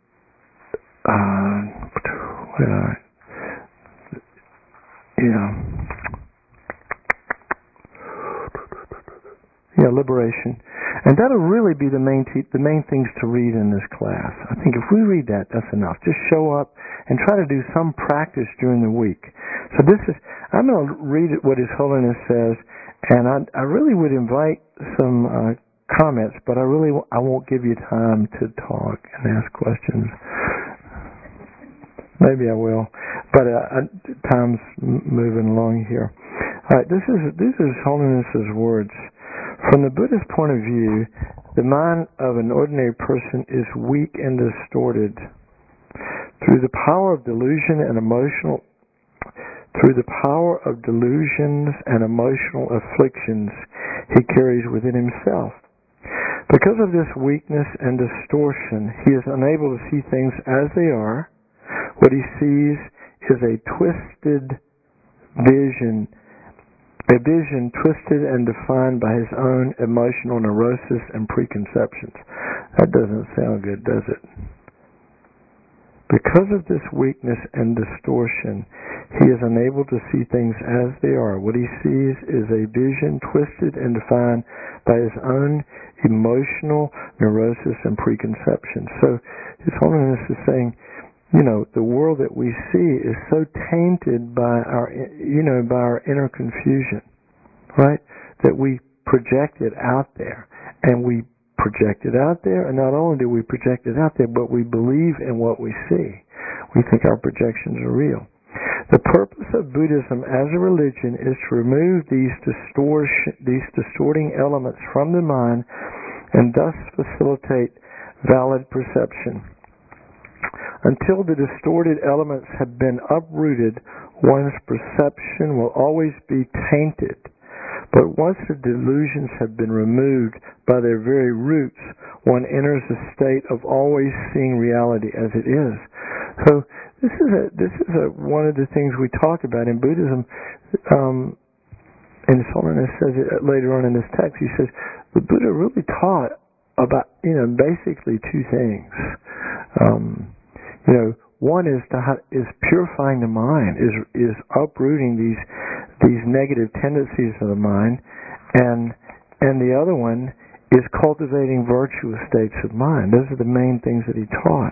uh, what did I? Yeah. Yeah, liberation. And that'll really be the main te- the main things to read in this class. I think if we read that, that's enough. Just show up and try to do some practice during the week. So this is, I'm going to read what His Holiness says, and I, I really would invite some uh, comments, but I really I won't give you time to talk and ask questions. Maybe I will, but uh, time's moving along here. All right, this is this is His Holiness's words. From the Buddhist point of view, the mind of an ordinary person is weak and distorted. Through the power of delusion and emotional, through the power of delusions and emotional afflictions, he carries within himself. Because of this weakness and distortion, he is unable to see things as they are. What he sees is a twisted vision, a vision twisted and defined by his own emotional neurosis and preconceptions. That doesn't sound good, does it? Because of this weakness and distortion, he is unable to see things as they are. What he sees is a vision twisted and defined by his own emotional neurosis and preconception. So His Holiness is saying, you know, the world that we see is so tainted by our, you know, by our inner confusion, right? That we project it out there, and we project it out there, and not only do we project it out there, but we believe in what we see. We think our projections are real. The purpose of Buddhism as a religion is to remove these distortion, these distorting elements from the mind, and thus facilitate valid perception. Until the distorted elements have been uprooted, one's perception will always be tainted. But once the delusions have been removed by their very roots, one enters a state of always seeing reality as it is. So this is a, this is a, one of the things we talk about in Buddhism. Um, and His Holiness says it later on in this text. He says the Buddha really taught about, you know, basically two things. Um, you know, one is to, is purifying the mind, is is uprooting these these negative tendencies of the mind, and and the other one is cultivating virtuous states of mind. Those are the main things that he taught.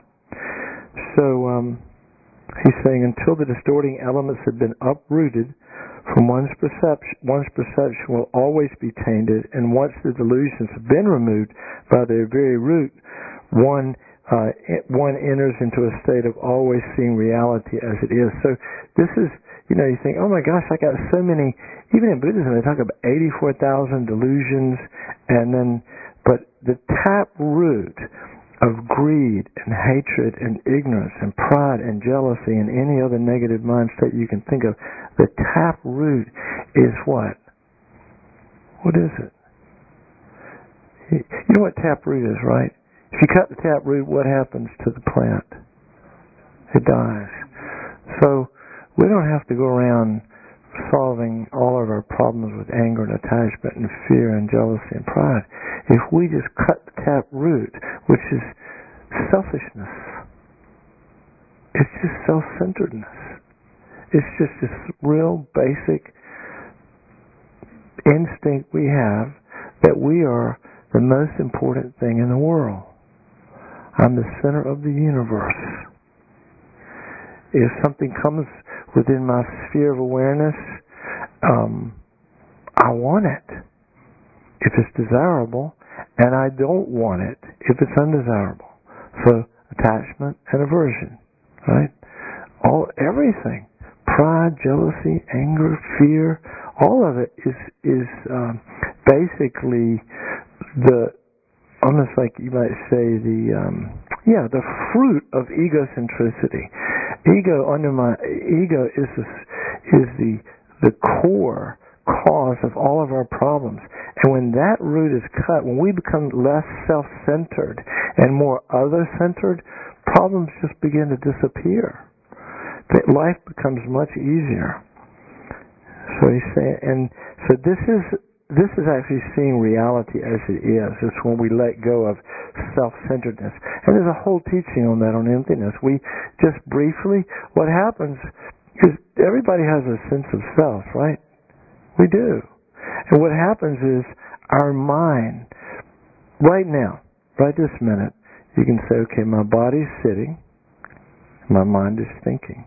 So um, he's saying until the distorting elements have been uprooted from one's perception, one's perception will always be tainted, and once the delusions have been removed by their very root, one uh, one enters into a state of always seeing reality as it is. So this is, you know, you think, oh my gosh, I got so many. Even in Buddhism, they talk about eighty-four thousand delusions, and then, but the tap root of greed and hatred and ignorance and pride and jealousy and any other negative mind state you can think of, the tap root is what? What is it? You know what tap root is, right? If you cut the tap root, what happens to the plant? It dies. So we don't have to go around solving all of our problems with anger and attachment and fear and jealousy and pride. If we just cut the tap root, which is selfishness, it's just self-centeredness. It's just this real basic instinct we have that we are the most important thing in the world. I'm the center of the universe. If something comes within my sphere of awareness, um, I want it if it's desirable, and I don't want it if it's undesirable. So attachment and aversion, right? All everything, pride, jealousy, anger, fear, all of it is is um, basically the almost like you might say the um, yeah the fruit of egocentricity. Ego under my ego is the, is the the core cause of all of our problems. And when that root is cut, when we become less self-centered and more other-centered, problems just begin to disappear. Life becomes much easier. So he's saying, and so this is this is actually seeing reality as it is. It's when we let go of self-centeredness. And there's a whole teaching on that, on emptiness. We just briefly, what happens is everybody has a sense of self, right? We do. And what happens is our mind, right now, right this minute, you can say, okay, my body's sitting, my mind is thinking.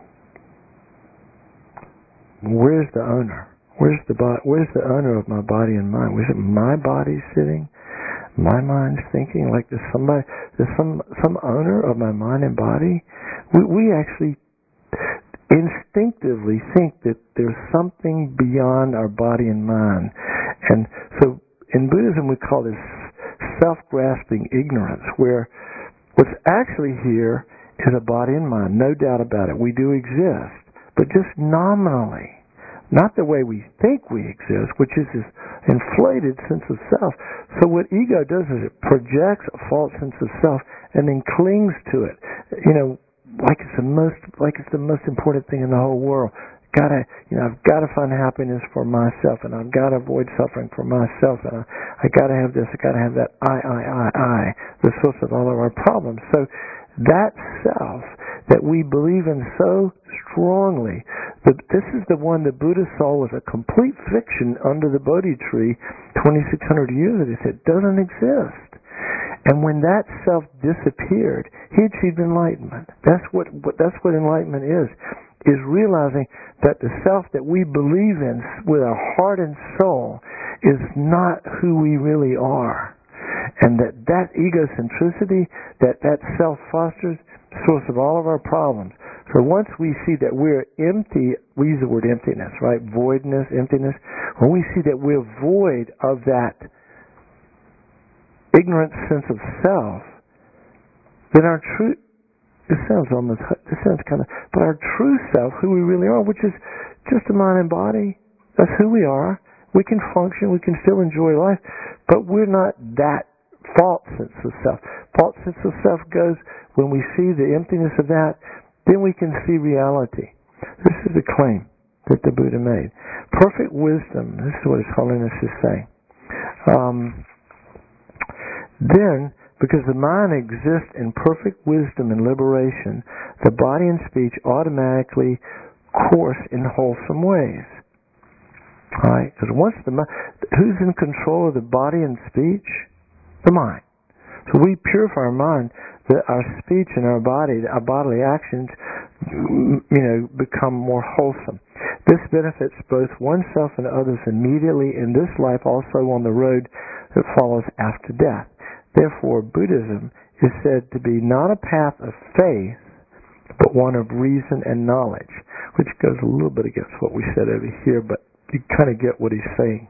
Where's the owner? Where's the bo- Where's the owner of my body and mind? Was it my body sitting? My mind's thinking? Like there's somebody, there's some some owner of my mind and body? We we actually instinctively think that there's something beyond our body and mind. And so in Buddhism we call this self-grasping ignorance, where what's actually here is a body and mind, no doubt about it. We do exist, but just nominally. Not the way we think we exist, which is this inflated sense of self. So what ego does is it projects a false sense of self and then clings to it. You know, like it's the most, like it's the most important thing in the whole world. Gotta, you know, I've got to find happiness for myself, and I've got to avoid suffering for myself, and I, I got to have this, I got to have that. I, I, I, I. The source of all of our problems. So that self that we believe in so strongly. That this is the one that Buddha saw was a complete fiction under the Bodhi tree twenty-six hundred years ago. He said, doesn't exist. And when that self disappeared, he achieved enlightenment. That's what, what that's what enlightenment is, is realizing that the self that we believe in with our heart and soul is not who we really are. And that that egocentricity that that self fosters, source of all of our problems. So once we see that we're empty, we use the word emptiness, right? Voidness, emptiness. When we see that we're void of that ignorant sense of self, then our true, this sounds almost, this sounds kind of, but our true self, who we really are, which is just a mind and body, that's who we are. We can function, we can still enjoy life, but we're not that false sense of self. False sense of self goes when we see the emptiness of that, then we can see reality. This is the claim that the Buddha made. Perfect wisdom, this is what His Holiness is saying. Um, then, because the mind exists in perfect wisdom and liberation, the body and speech automatically course in wholesome ways. Alright? Because once the mind, who's in control of the body and speech? The mind. So we purify our mind, that our speech and our body, our bodily actions, you know, become more wholesome. This benefits both oneself and others immediately in this life, also on the road that follows after death. Therefore, Buddhism is said to be not a path of faith, but one of reason and knowledge, which goes a little bit against what we said over here, but you kind of get what he's saying.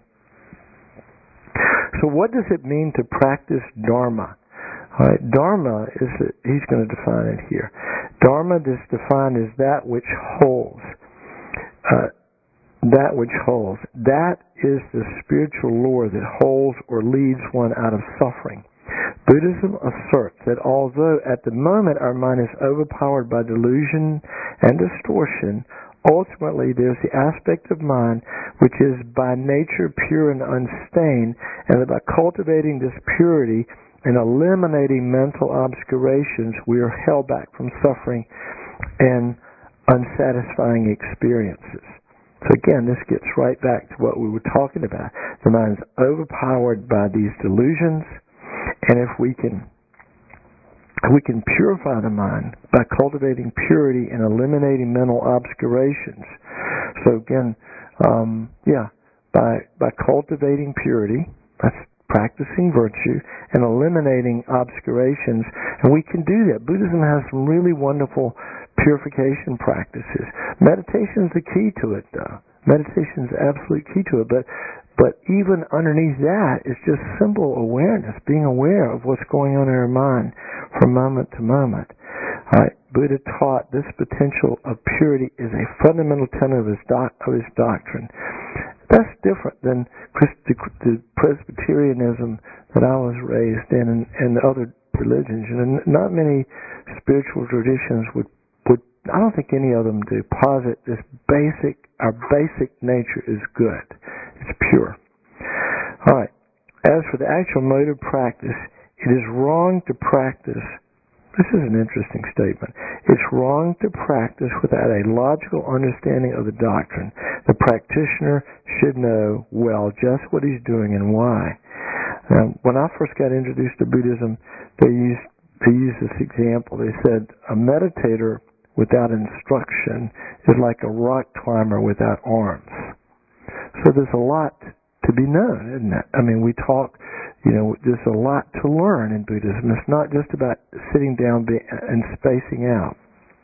So what does it mean to practice Dharma? All right, Dharma is, a, he's going to define it here. Dharma is defined as that which holds. Uh, that which holds. That is the spiritual lore that holds or leads one out of suffering. Buddhism asserts that although at the moment our mind is overpowered by delusion and distortion, ultimately there's the aspect of mind which is by nature pure and unstained, and that by cultivating this purity and eliminating mental obscurations, we are held back from suffering and unsatisfying experiences. So again, this gets right back to what we were talking about. The mind is overpowered by these delusions, and if we can we can purify the mind by cultivating purity and eliminating mental obscurations. So again, um, yeah, by by cultivating purity, that's practicing virtue, and eliminating obscurations, and we can do that. Buddhism has some really wonderful purification practices. Meditation is the key to it, though. Meditation is the absolute key to it, but but even underneath that is just simple awareness, being aware of what's going on in our mind from moment to moment. All right, Buddha taught this potential of purity is a fundamental tenet of his, doc, of his doctrine. That's different than the, the Presbyterianism that I was raised in, and, and other religions. And not many spiritual traditions would, would, I don't think any of them do, posit this basic, our basic nature is good. It's pure. All right. As for the actual mode of practice, it is wrong to practice. This is an interesting statement. It's wrong to practice without a logical understanding of the doctrine. The practitioner should know well just what he's doing and why. Now, when I first got introduced to Buddhism, they used they used this example. They said a meditator without instruction is like a rock climber without arms. So there's a lot to be known, isn't it? I mean, we talk, you know, there's a lot to learn in Buddhism. It's not just about sitting down and spacing out.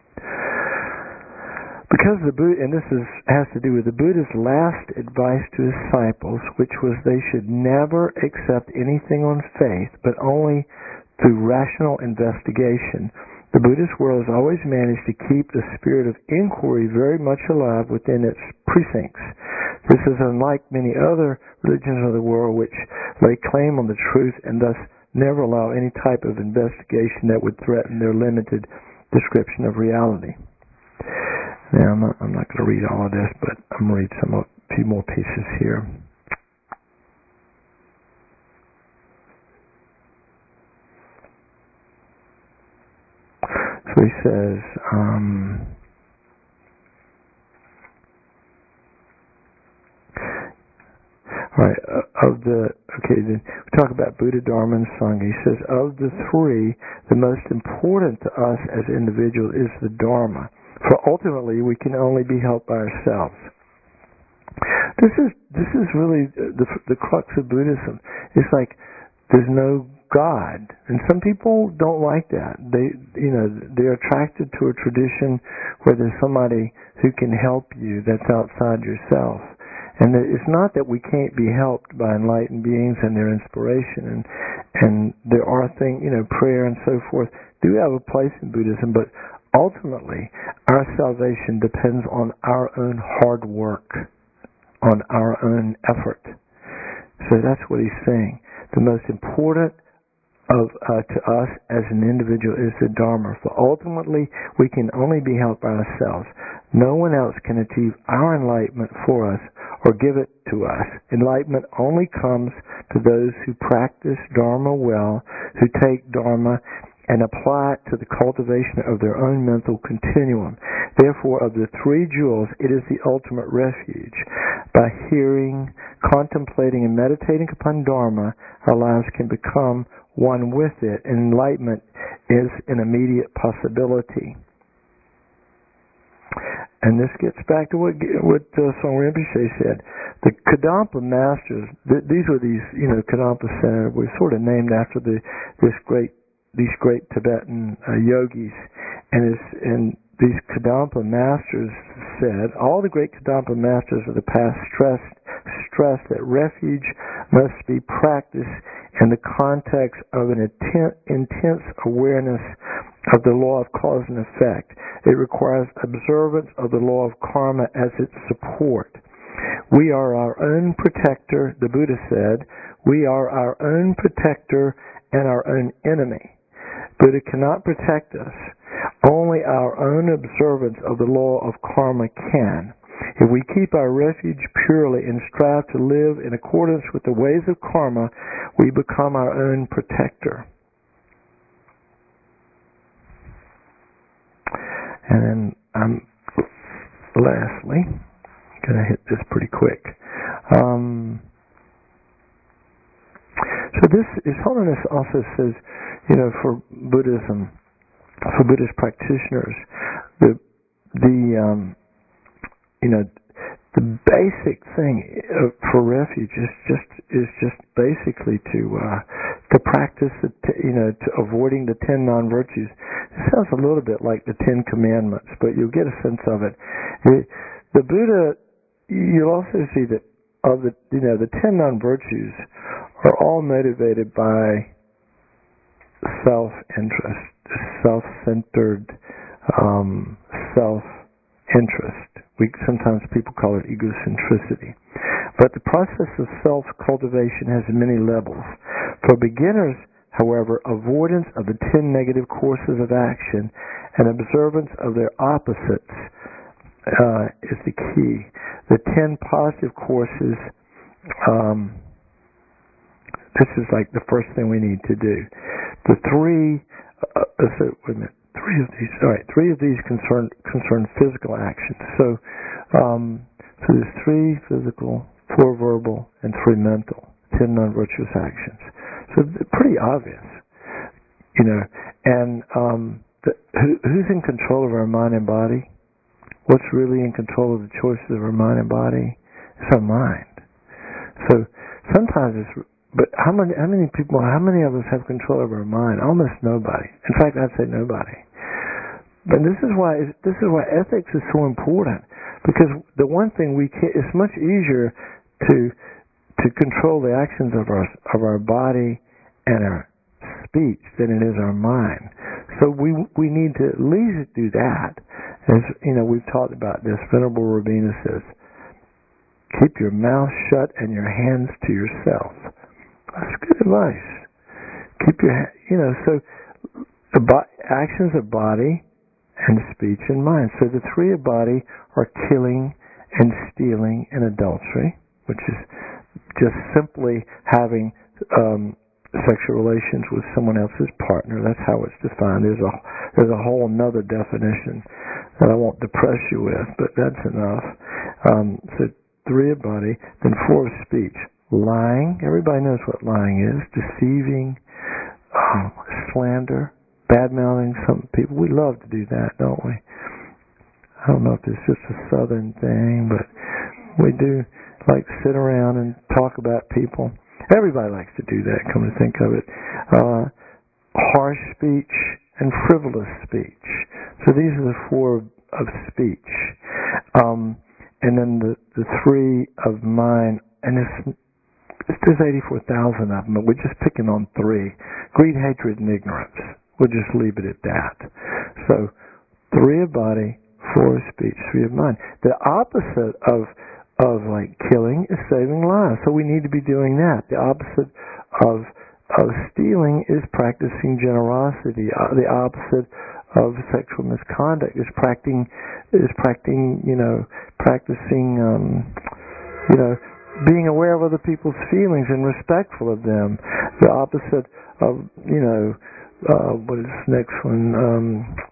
Because the Buddha, and this is, has to do with the Buddha's last advice to his disciples, which was they should never accept anything on faith, but only through rational investigation. The Buddhist world has always managed to keep the spirit of inquiry very much alive within its precincts. This is unlike many other religions of the world which lay claim on the truth and thus never allow any type of investigation that would threaten their limited description of reality. Now, I'm not, I'm not going to read all of this, but I'm going to read some a few more pieces here. So he says, Um, all right, uh, of the, okay, then we talk about Buddha, Dharma, and Sangha. He says, of the three, the most important to us as individuals is the Dharma. For ultimately, we can only be helped by ourselves. This is this is really the the crux of Buddhism. It's like there's no God, and some people don't like that. They you know they're attracted to a tradition where there's somebody who can help you that's outside yourself. And it's not that we can't be helped by enlightened beings and their inspiration, and and there are things, you know, prayer and so forth do have a place in Buddhism, but ultimately our salvation depends on our own hard work, on our own effort. So that's what he's saying. The most important of uh, to us as an individual is the Dharma. For ultimately, we can only be helped by ourselves. No one else can achieve our enlightenment for us or give it to us. Enlightenment only comes to those who practice Dharma well, who take Dharma and apply it to the cultivation of their own mental continuum. Therefore, of the three jewels, it is the ultimate refuge. By hearing, contemplating, and meditating upon Dharma, our lives can become one with it, and enlightenment is an immediate possibility. And this gets back to what what uh, Song Rinpoche said. The Kadampa masters, th- these were these, you know, Kadampa Center were sort of named after the this great these great Tibetan uh, yogis, and is and these Kadampa masters said, all the great Kadampa masters of the past stressed stressed that refuge must be practiced in the context of an intent, intense awareness of the law of cause and effect. It requires observance of the law of karma as its support. We are our own protector, the Buddha said. We are our own protector and our own enemy. Buddha cannot protect us. Only our own observance of the law of karma can. If we keep our refuge purely and strive to live in accordance with the ways of karma, we become our own protector. And then, um, lastly, I'm going to hit this pretty quick. Um, so this, His Holiness also says, you know, for Buddhism, for Buddhist practitioners, the the um, you know, the basic thing for refuge is just is just basically to uh, to practice the t- you know to avoiding the ten non-virtues. It sounds a little bit like the Ten Commandments, but you'll get a sense of it. The, the Buddha, you'll also see that of the you know the ten non-virtues are all motivated by self-interest, self-centered, um, self-interest. We sometimes people call it egocentricity. But the process of self-cultivation has many levels. For beginners, however, avoidance of the ten negative courses of action and observance of their opposites uh, is the key. The ten positive courses, um, this is like the first thing we need to do. The three, uh, so, wait a minute, three of these, all right, three of these concern concern physical actions. So, um, so there's three physical, four verbal, and three mental, ten non-virtuous actions. So they're pretty obvious, you know. And um, the, who, who's in control of our mind and body? What's really in control of the choices of our mind and body? It's our mind. So sometimes it's. But how many how many people, how many of us have control over our mind? Almost nobody. In fact, I'd say nobody. But this is why this is why ethics is so important, because the one thing we can, it's much easier to to control the actions of our of our body and our speech than it is our mind. So we we need to at least do that. As you know, we've talked about this. Venerable Robina says, "Keep your mouth shut and your hands to yourself." That's good advice. Keep your, you know, so the bo- actions of body and speech and mind. So the three of body are killing and stealing and adultery, which is just simply having um, sexual relations with someone else's partner. That's how it's defined. There's a there's a whole another definition that I won't depress you with, but that's enough. Um, so three of body, then four of speech. Lying, everybody knows what lying is. Deceiving, um, slander, bad-mouthing some people. We love to do that, don't we? I don't know if it's just a southern thing, but we do like to sit around and talk about people. Everybody likes to do that, come to think of it. Uh, harsh speech and frivolous speech. So these are the four of, of speech. Um, and then the, the three of mind, and it's, there's eighty-four thousand of them, but we're just picking on three. Greed, hatred, and ignorance. We'll just leave it at that. So three of body, four of speech, three of mind. The opposite of of like killing is saving lives. So we need to be doing that. The opposite of of stealing is practicing generosity. Uh, the opposite of sexual misconduct is practicing is practicing you know practicing um, you know being aware of other people's feelings and respectful of them. The opposite of you know uh, what is the next one? Um,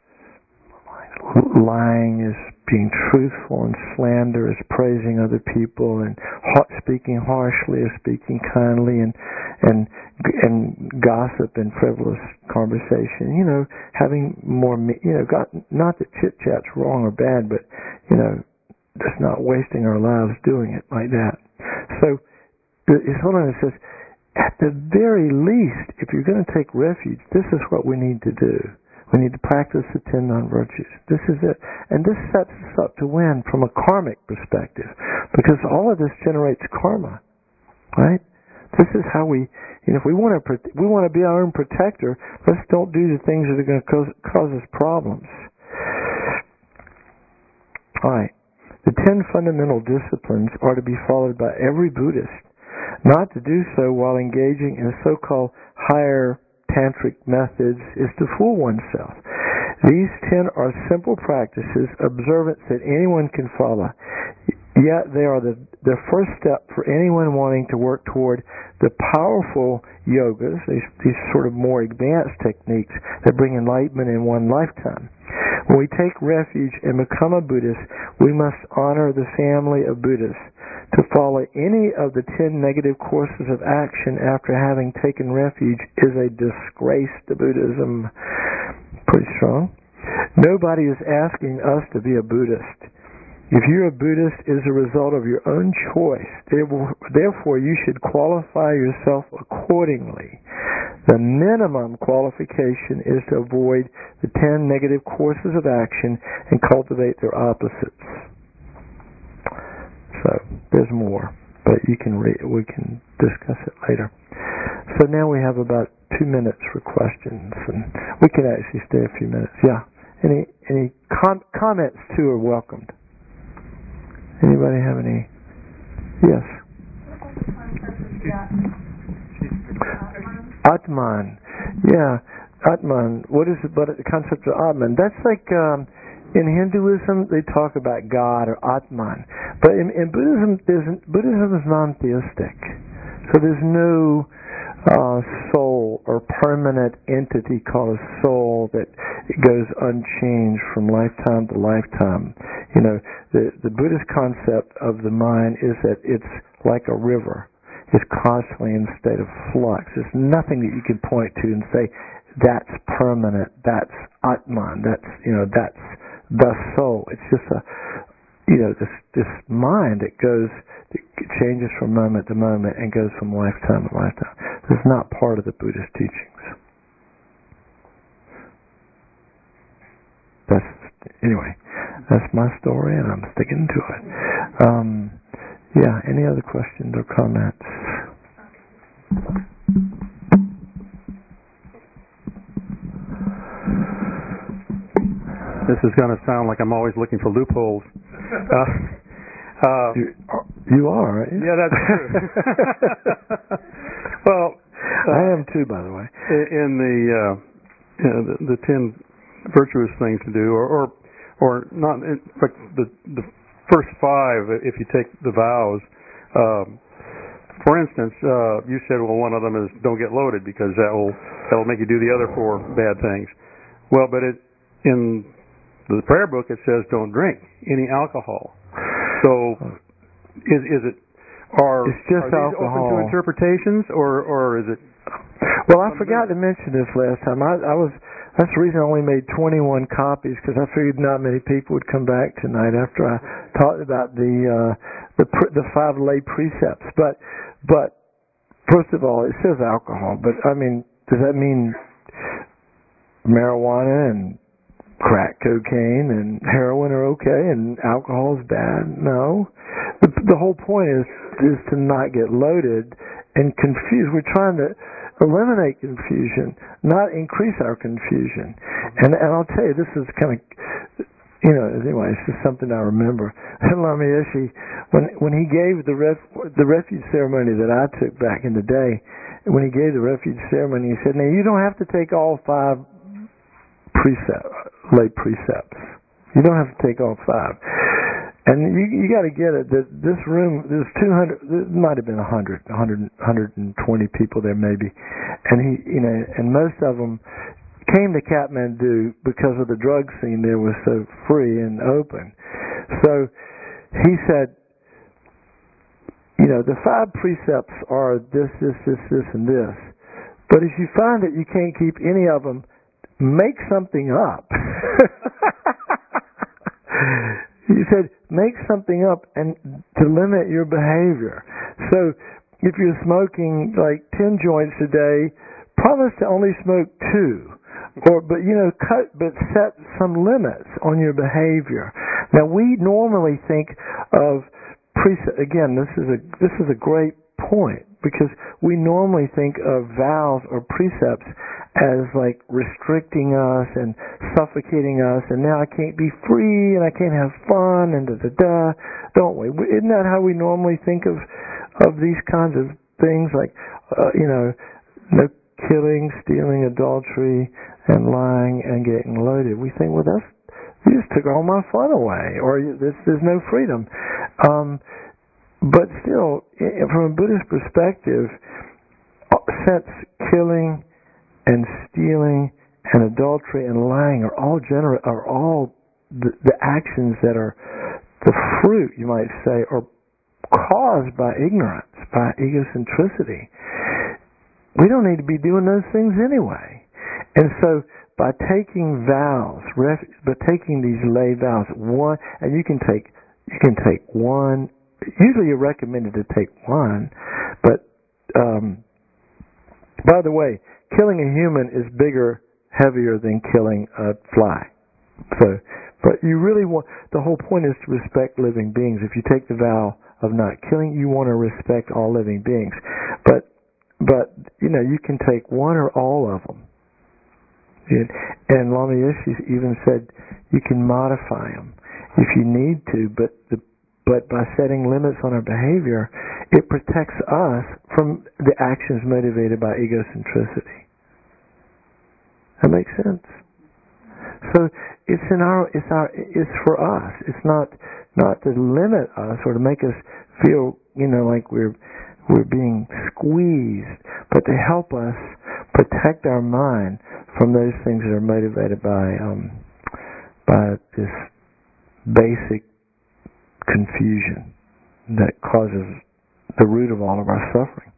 lying is being truthful, and slander is praising other people, and ha- speaking harshly or speaking kindly, and and and gossip and frivolous conversation. You know, having more. You know, got, not that chit chat's wrong or bad, but you know, just not wasting our lives doing it like that. So, it's hold on. It says, at the very least, if you're going to take refuge, this is what we need to do. We need to practice the ten non-virtues. This is it. And this sets us up to win from a karmic perspective, because all of this generates karma, right? This is how we, you know, if we want to, we want to be our own protector, let's don't do the things that are going to cause, cause us problems. All right. The ten fundamental disciplines are to be followed by every Buddhist. Not to do so while engaging in so-called higher tantric methods is to fool oneself. These ten are simple practices, observance that anyone can follow. Yet they are the, the first step for anyone wanting to work toward the powerful yogas, these, these sort of more advanced techniques that bring enlightenment in one lifetime. When we take refuge and become a Buddhist, we must honor the family of Buddhists. To follow any of the ten negative courses of action after having taken refuge is a disgrace to Buddhism. Pretty strong. Nobody is asking us to be a Buddhist. If you're a Buddhist, it is a result of your own choice. Therefore, you should qualify yourself accordingly. The minimum qualification is to avoid the ten negative courses of action and cultivate their opposites. So there's more, but you can read, we can discuss it later. So now we have about two minutes for questions, and we can actually stay a few minutes. Yeah. Any any com- comments too are welcomed. Anybody have any? Yes. Atman. Yeah, Atman. What is it? But the concept of Atman. That's like. Um, In Hinduism, they talk about God or Atman, but in, in Buddhism, there's, Buddhism is non-theistic, so there's no uh, soul or permanent entity called a soul that goes unchanged from lifetime to lifetime. You know, the the Buddhist concept of the mind is that it's like a river; it's constantly in a state of flux. There's nothing that you can point to and say that's permanent. That's Atman. That's you know that's the soul. It's just a, you know, this this mind that goes, that changes from moment to moment and goes from lifetime to lifetime. This is not part of the Buddhist teachings. That's anyway. That's my story, and I'm sticking to it. Um, yeah. Any other questions or comments? This is going to sound like I'm always looking for loopholes. Uh, uh, you, you are, right? Yeah, that's true. Well, uh, I am too, by the way. In the, uh, you know, the the ten virtuous things to do, or or, or not, but the the first five, if you take the vows. Um, for instance, uh, you said, well, one of them is don't get loaded because that will that will make you do the other four bad things. Well, but it in the prayer book it says don't drink any alcohol. So is is it are, it's just are these alcohol. open to interpretations, or or is it? Well, I forgot to mention this last time. I, I was that's the reason I only made twenty-one copies, because I figured not many people would come back tonight after I talked about the uh, the the five lay precepts. But but first of all, it says alcohol, but I mean, does that mean marijuana and crack cocaine and heroin are okay and alcohol is bad? No. The, the whole point is is to not get loaded and confused. We're trying to eliminate confusion, not increase our confusion. And, and I'll tell you, this is kind of, you know, anyway, it's just something I remember. Lama Yeshe, when when he gave the ref, the refuge ceremony that I took back in the day, when he gave the refuge ceremony, he said, now you don't have to take all five precepts, lay precepts. You don't have to take all five. And you you got to get it that this room, there's two hundred, there might have been one hundred, one hundred, one hundred twenty people there maybe, and he, you know, and most of them came to Kathmandu because of the drug scene there was so free and open. So he said, you know, the five precepts are this, this, this, this, and this. But if you find that you can't keep any of them, make something up. He said, make something up and to limit your behavior. So if you're smoking like ten joints a day, promise to only smoke two. Or, but you know, cut, but set some limits on your behavior. Now we normally think of precept. Again, this is a this is a great point, because we normally think of vows or precepts as like restricting us and suffocating us, and now I can't be free and I can't have fun and da da da. Don't we? Isn't that how we normally think of of these kinds of things? Like, uh, you know, no killing, stealing, adultery, and lying and getting loaded. We think, well, that's you just took all my fun away, or there's, there's no freedom. Um, but still, from a Buddhist perspective, since killing and stealing and adultery and lying are all gener- are all the, the actions that are the fruit, you might say, are caused by ignorance, by egocentricity. We don't need to be doing those things anyway. And so by taking vows, ref- by taking these lay vows, one, and you can take you can take one. Usually you're recommended to take one, but um, by the way, killing a human is bigger, heavier than killing a fly. So, but you really want, the whole point is to respect living beings. If you take the vow of not killing, you want to respect all living beings. But, but you know, you can take one or all of them. And Lama Yeshe even said you can modify them if you need to, but the But by setting limits on our behavior, it protects us from the actions motivated by egocentricity. That makes sense. So it's in our, it's our, it's for us. It's not not to limit us or to make us feel, you know, like we're we're being squeezed, but to help us protect our mind from those things that are motivated by um, by this basic confusion that causes the root of all of our suffering.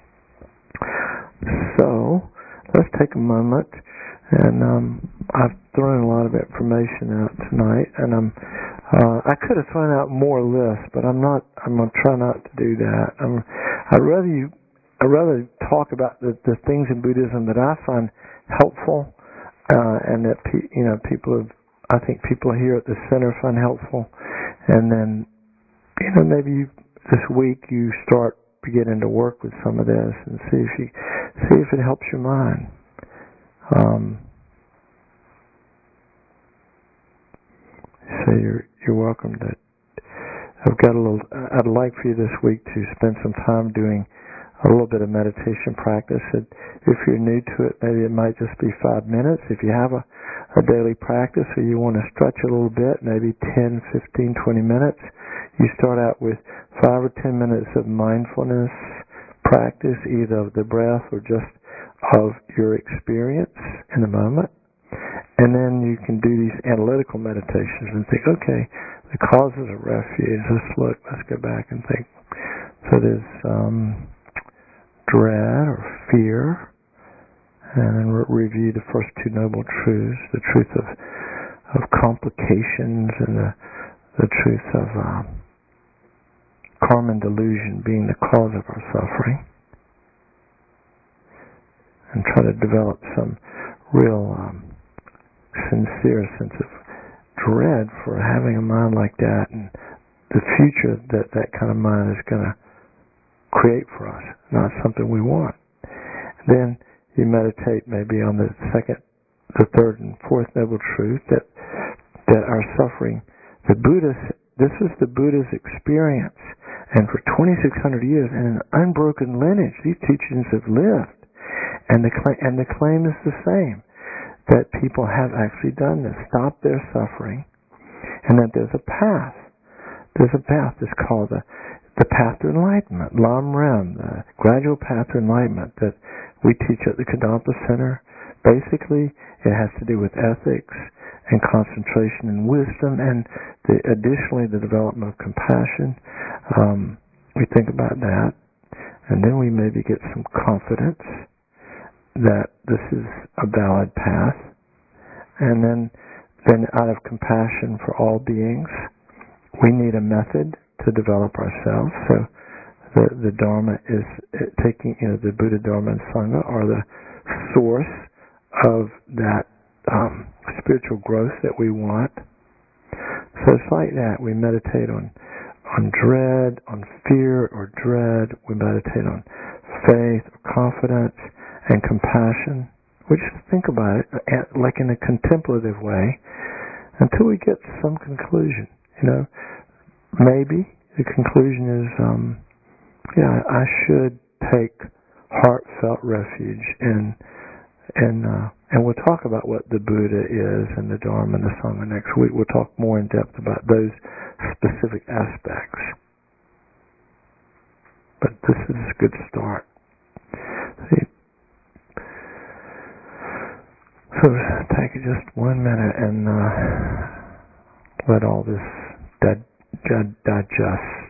So let's take a moment, and um, I've thrown a lot of information out tonight, and I'm uh, I could have thrown out more lists, but I'm not. I'm gonna try not to do that. I'm, I'd rather you. I'd rather talk about the, the things in Buddhism that I find helpful, uh, and that pe- you know people have. I think people here at the center find helpful. And then, you know, maybe you, this week you start beginning to work with some of this and see if you see if it helps your mind. Um, so you're you're welcome to. I've got a little. I'd like for you this week to spend some time doing a little bit of meditation practice. It, if you're new to it, maybe it might just be five minutes. If you have a a daily practice, or you want to stretch a little bit, maybe ten, fifteen, twenty minutes. You start out with five or ten minutes of mindfulness practice, either of the breath or just of your experience in the moment. and then you can do these analytical meditations and think, okay, the causes of refuge. Let's look. Let's go back and think. So there's um, dread or fear, and then re- review the first two noble truths: the truth of of complications and the the truth of uh, karma and delusion being the cause of our suffering, and try to develop some real um, sincere sense of dread for having a mind like that and the future that that kind of mind is going to create for us, not something we want. Then you meditate maybe on the second, the third, and fourth noble truth that that our suffering, the Buddha, this is the Buddha's experience, and for twenty-six hundred years in an unbroken lineage, these teachings have lived, and the cl- and the claim is the same, that people have actually done this, stopped their suffering, and that there's a path. There's a path that's called the the path to enlightenment, Lam Rim, the gradual path to enlightenment that we teach at the Kadampa Center. Basically, it has to do with ethics and concentration and wisdom, and the, additionally the development of compassion. Um, we think about that, and then we maybe get some confidence that this is a valid path, and then then out of compassion for all beings, we need a method to develop ourselves. So the the Dharma is taking, you know, the Buddha, Dharma, and Sangha are the source of that um, spiritual growth that we want. So it's like that. We meditate on on dread, on fear or dread. We meditate on faith, or confidence, and compassion. We just think about it like in a contemplative way until we get to some conclusion. You know, maybe the conclusion is, um, yeah, I should take heartfelt refuge in, and uh, and we'll talk about what the Buddha is and the Dharma and the Sangha next week. We'll talk more in depth about those specific aspects. But this is a good start. See, so take just one minute and uh, let all this di- di- digest.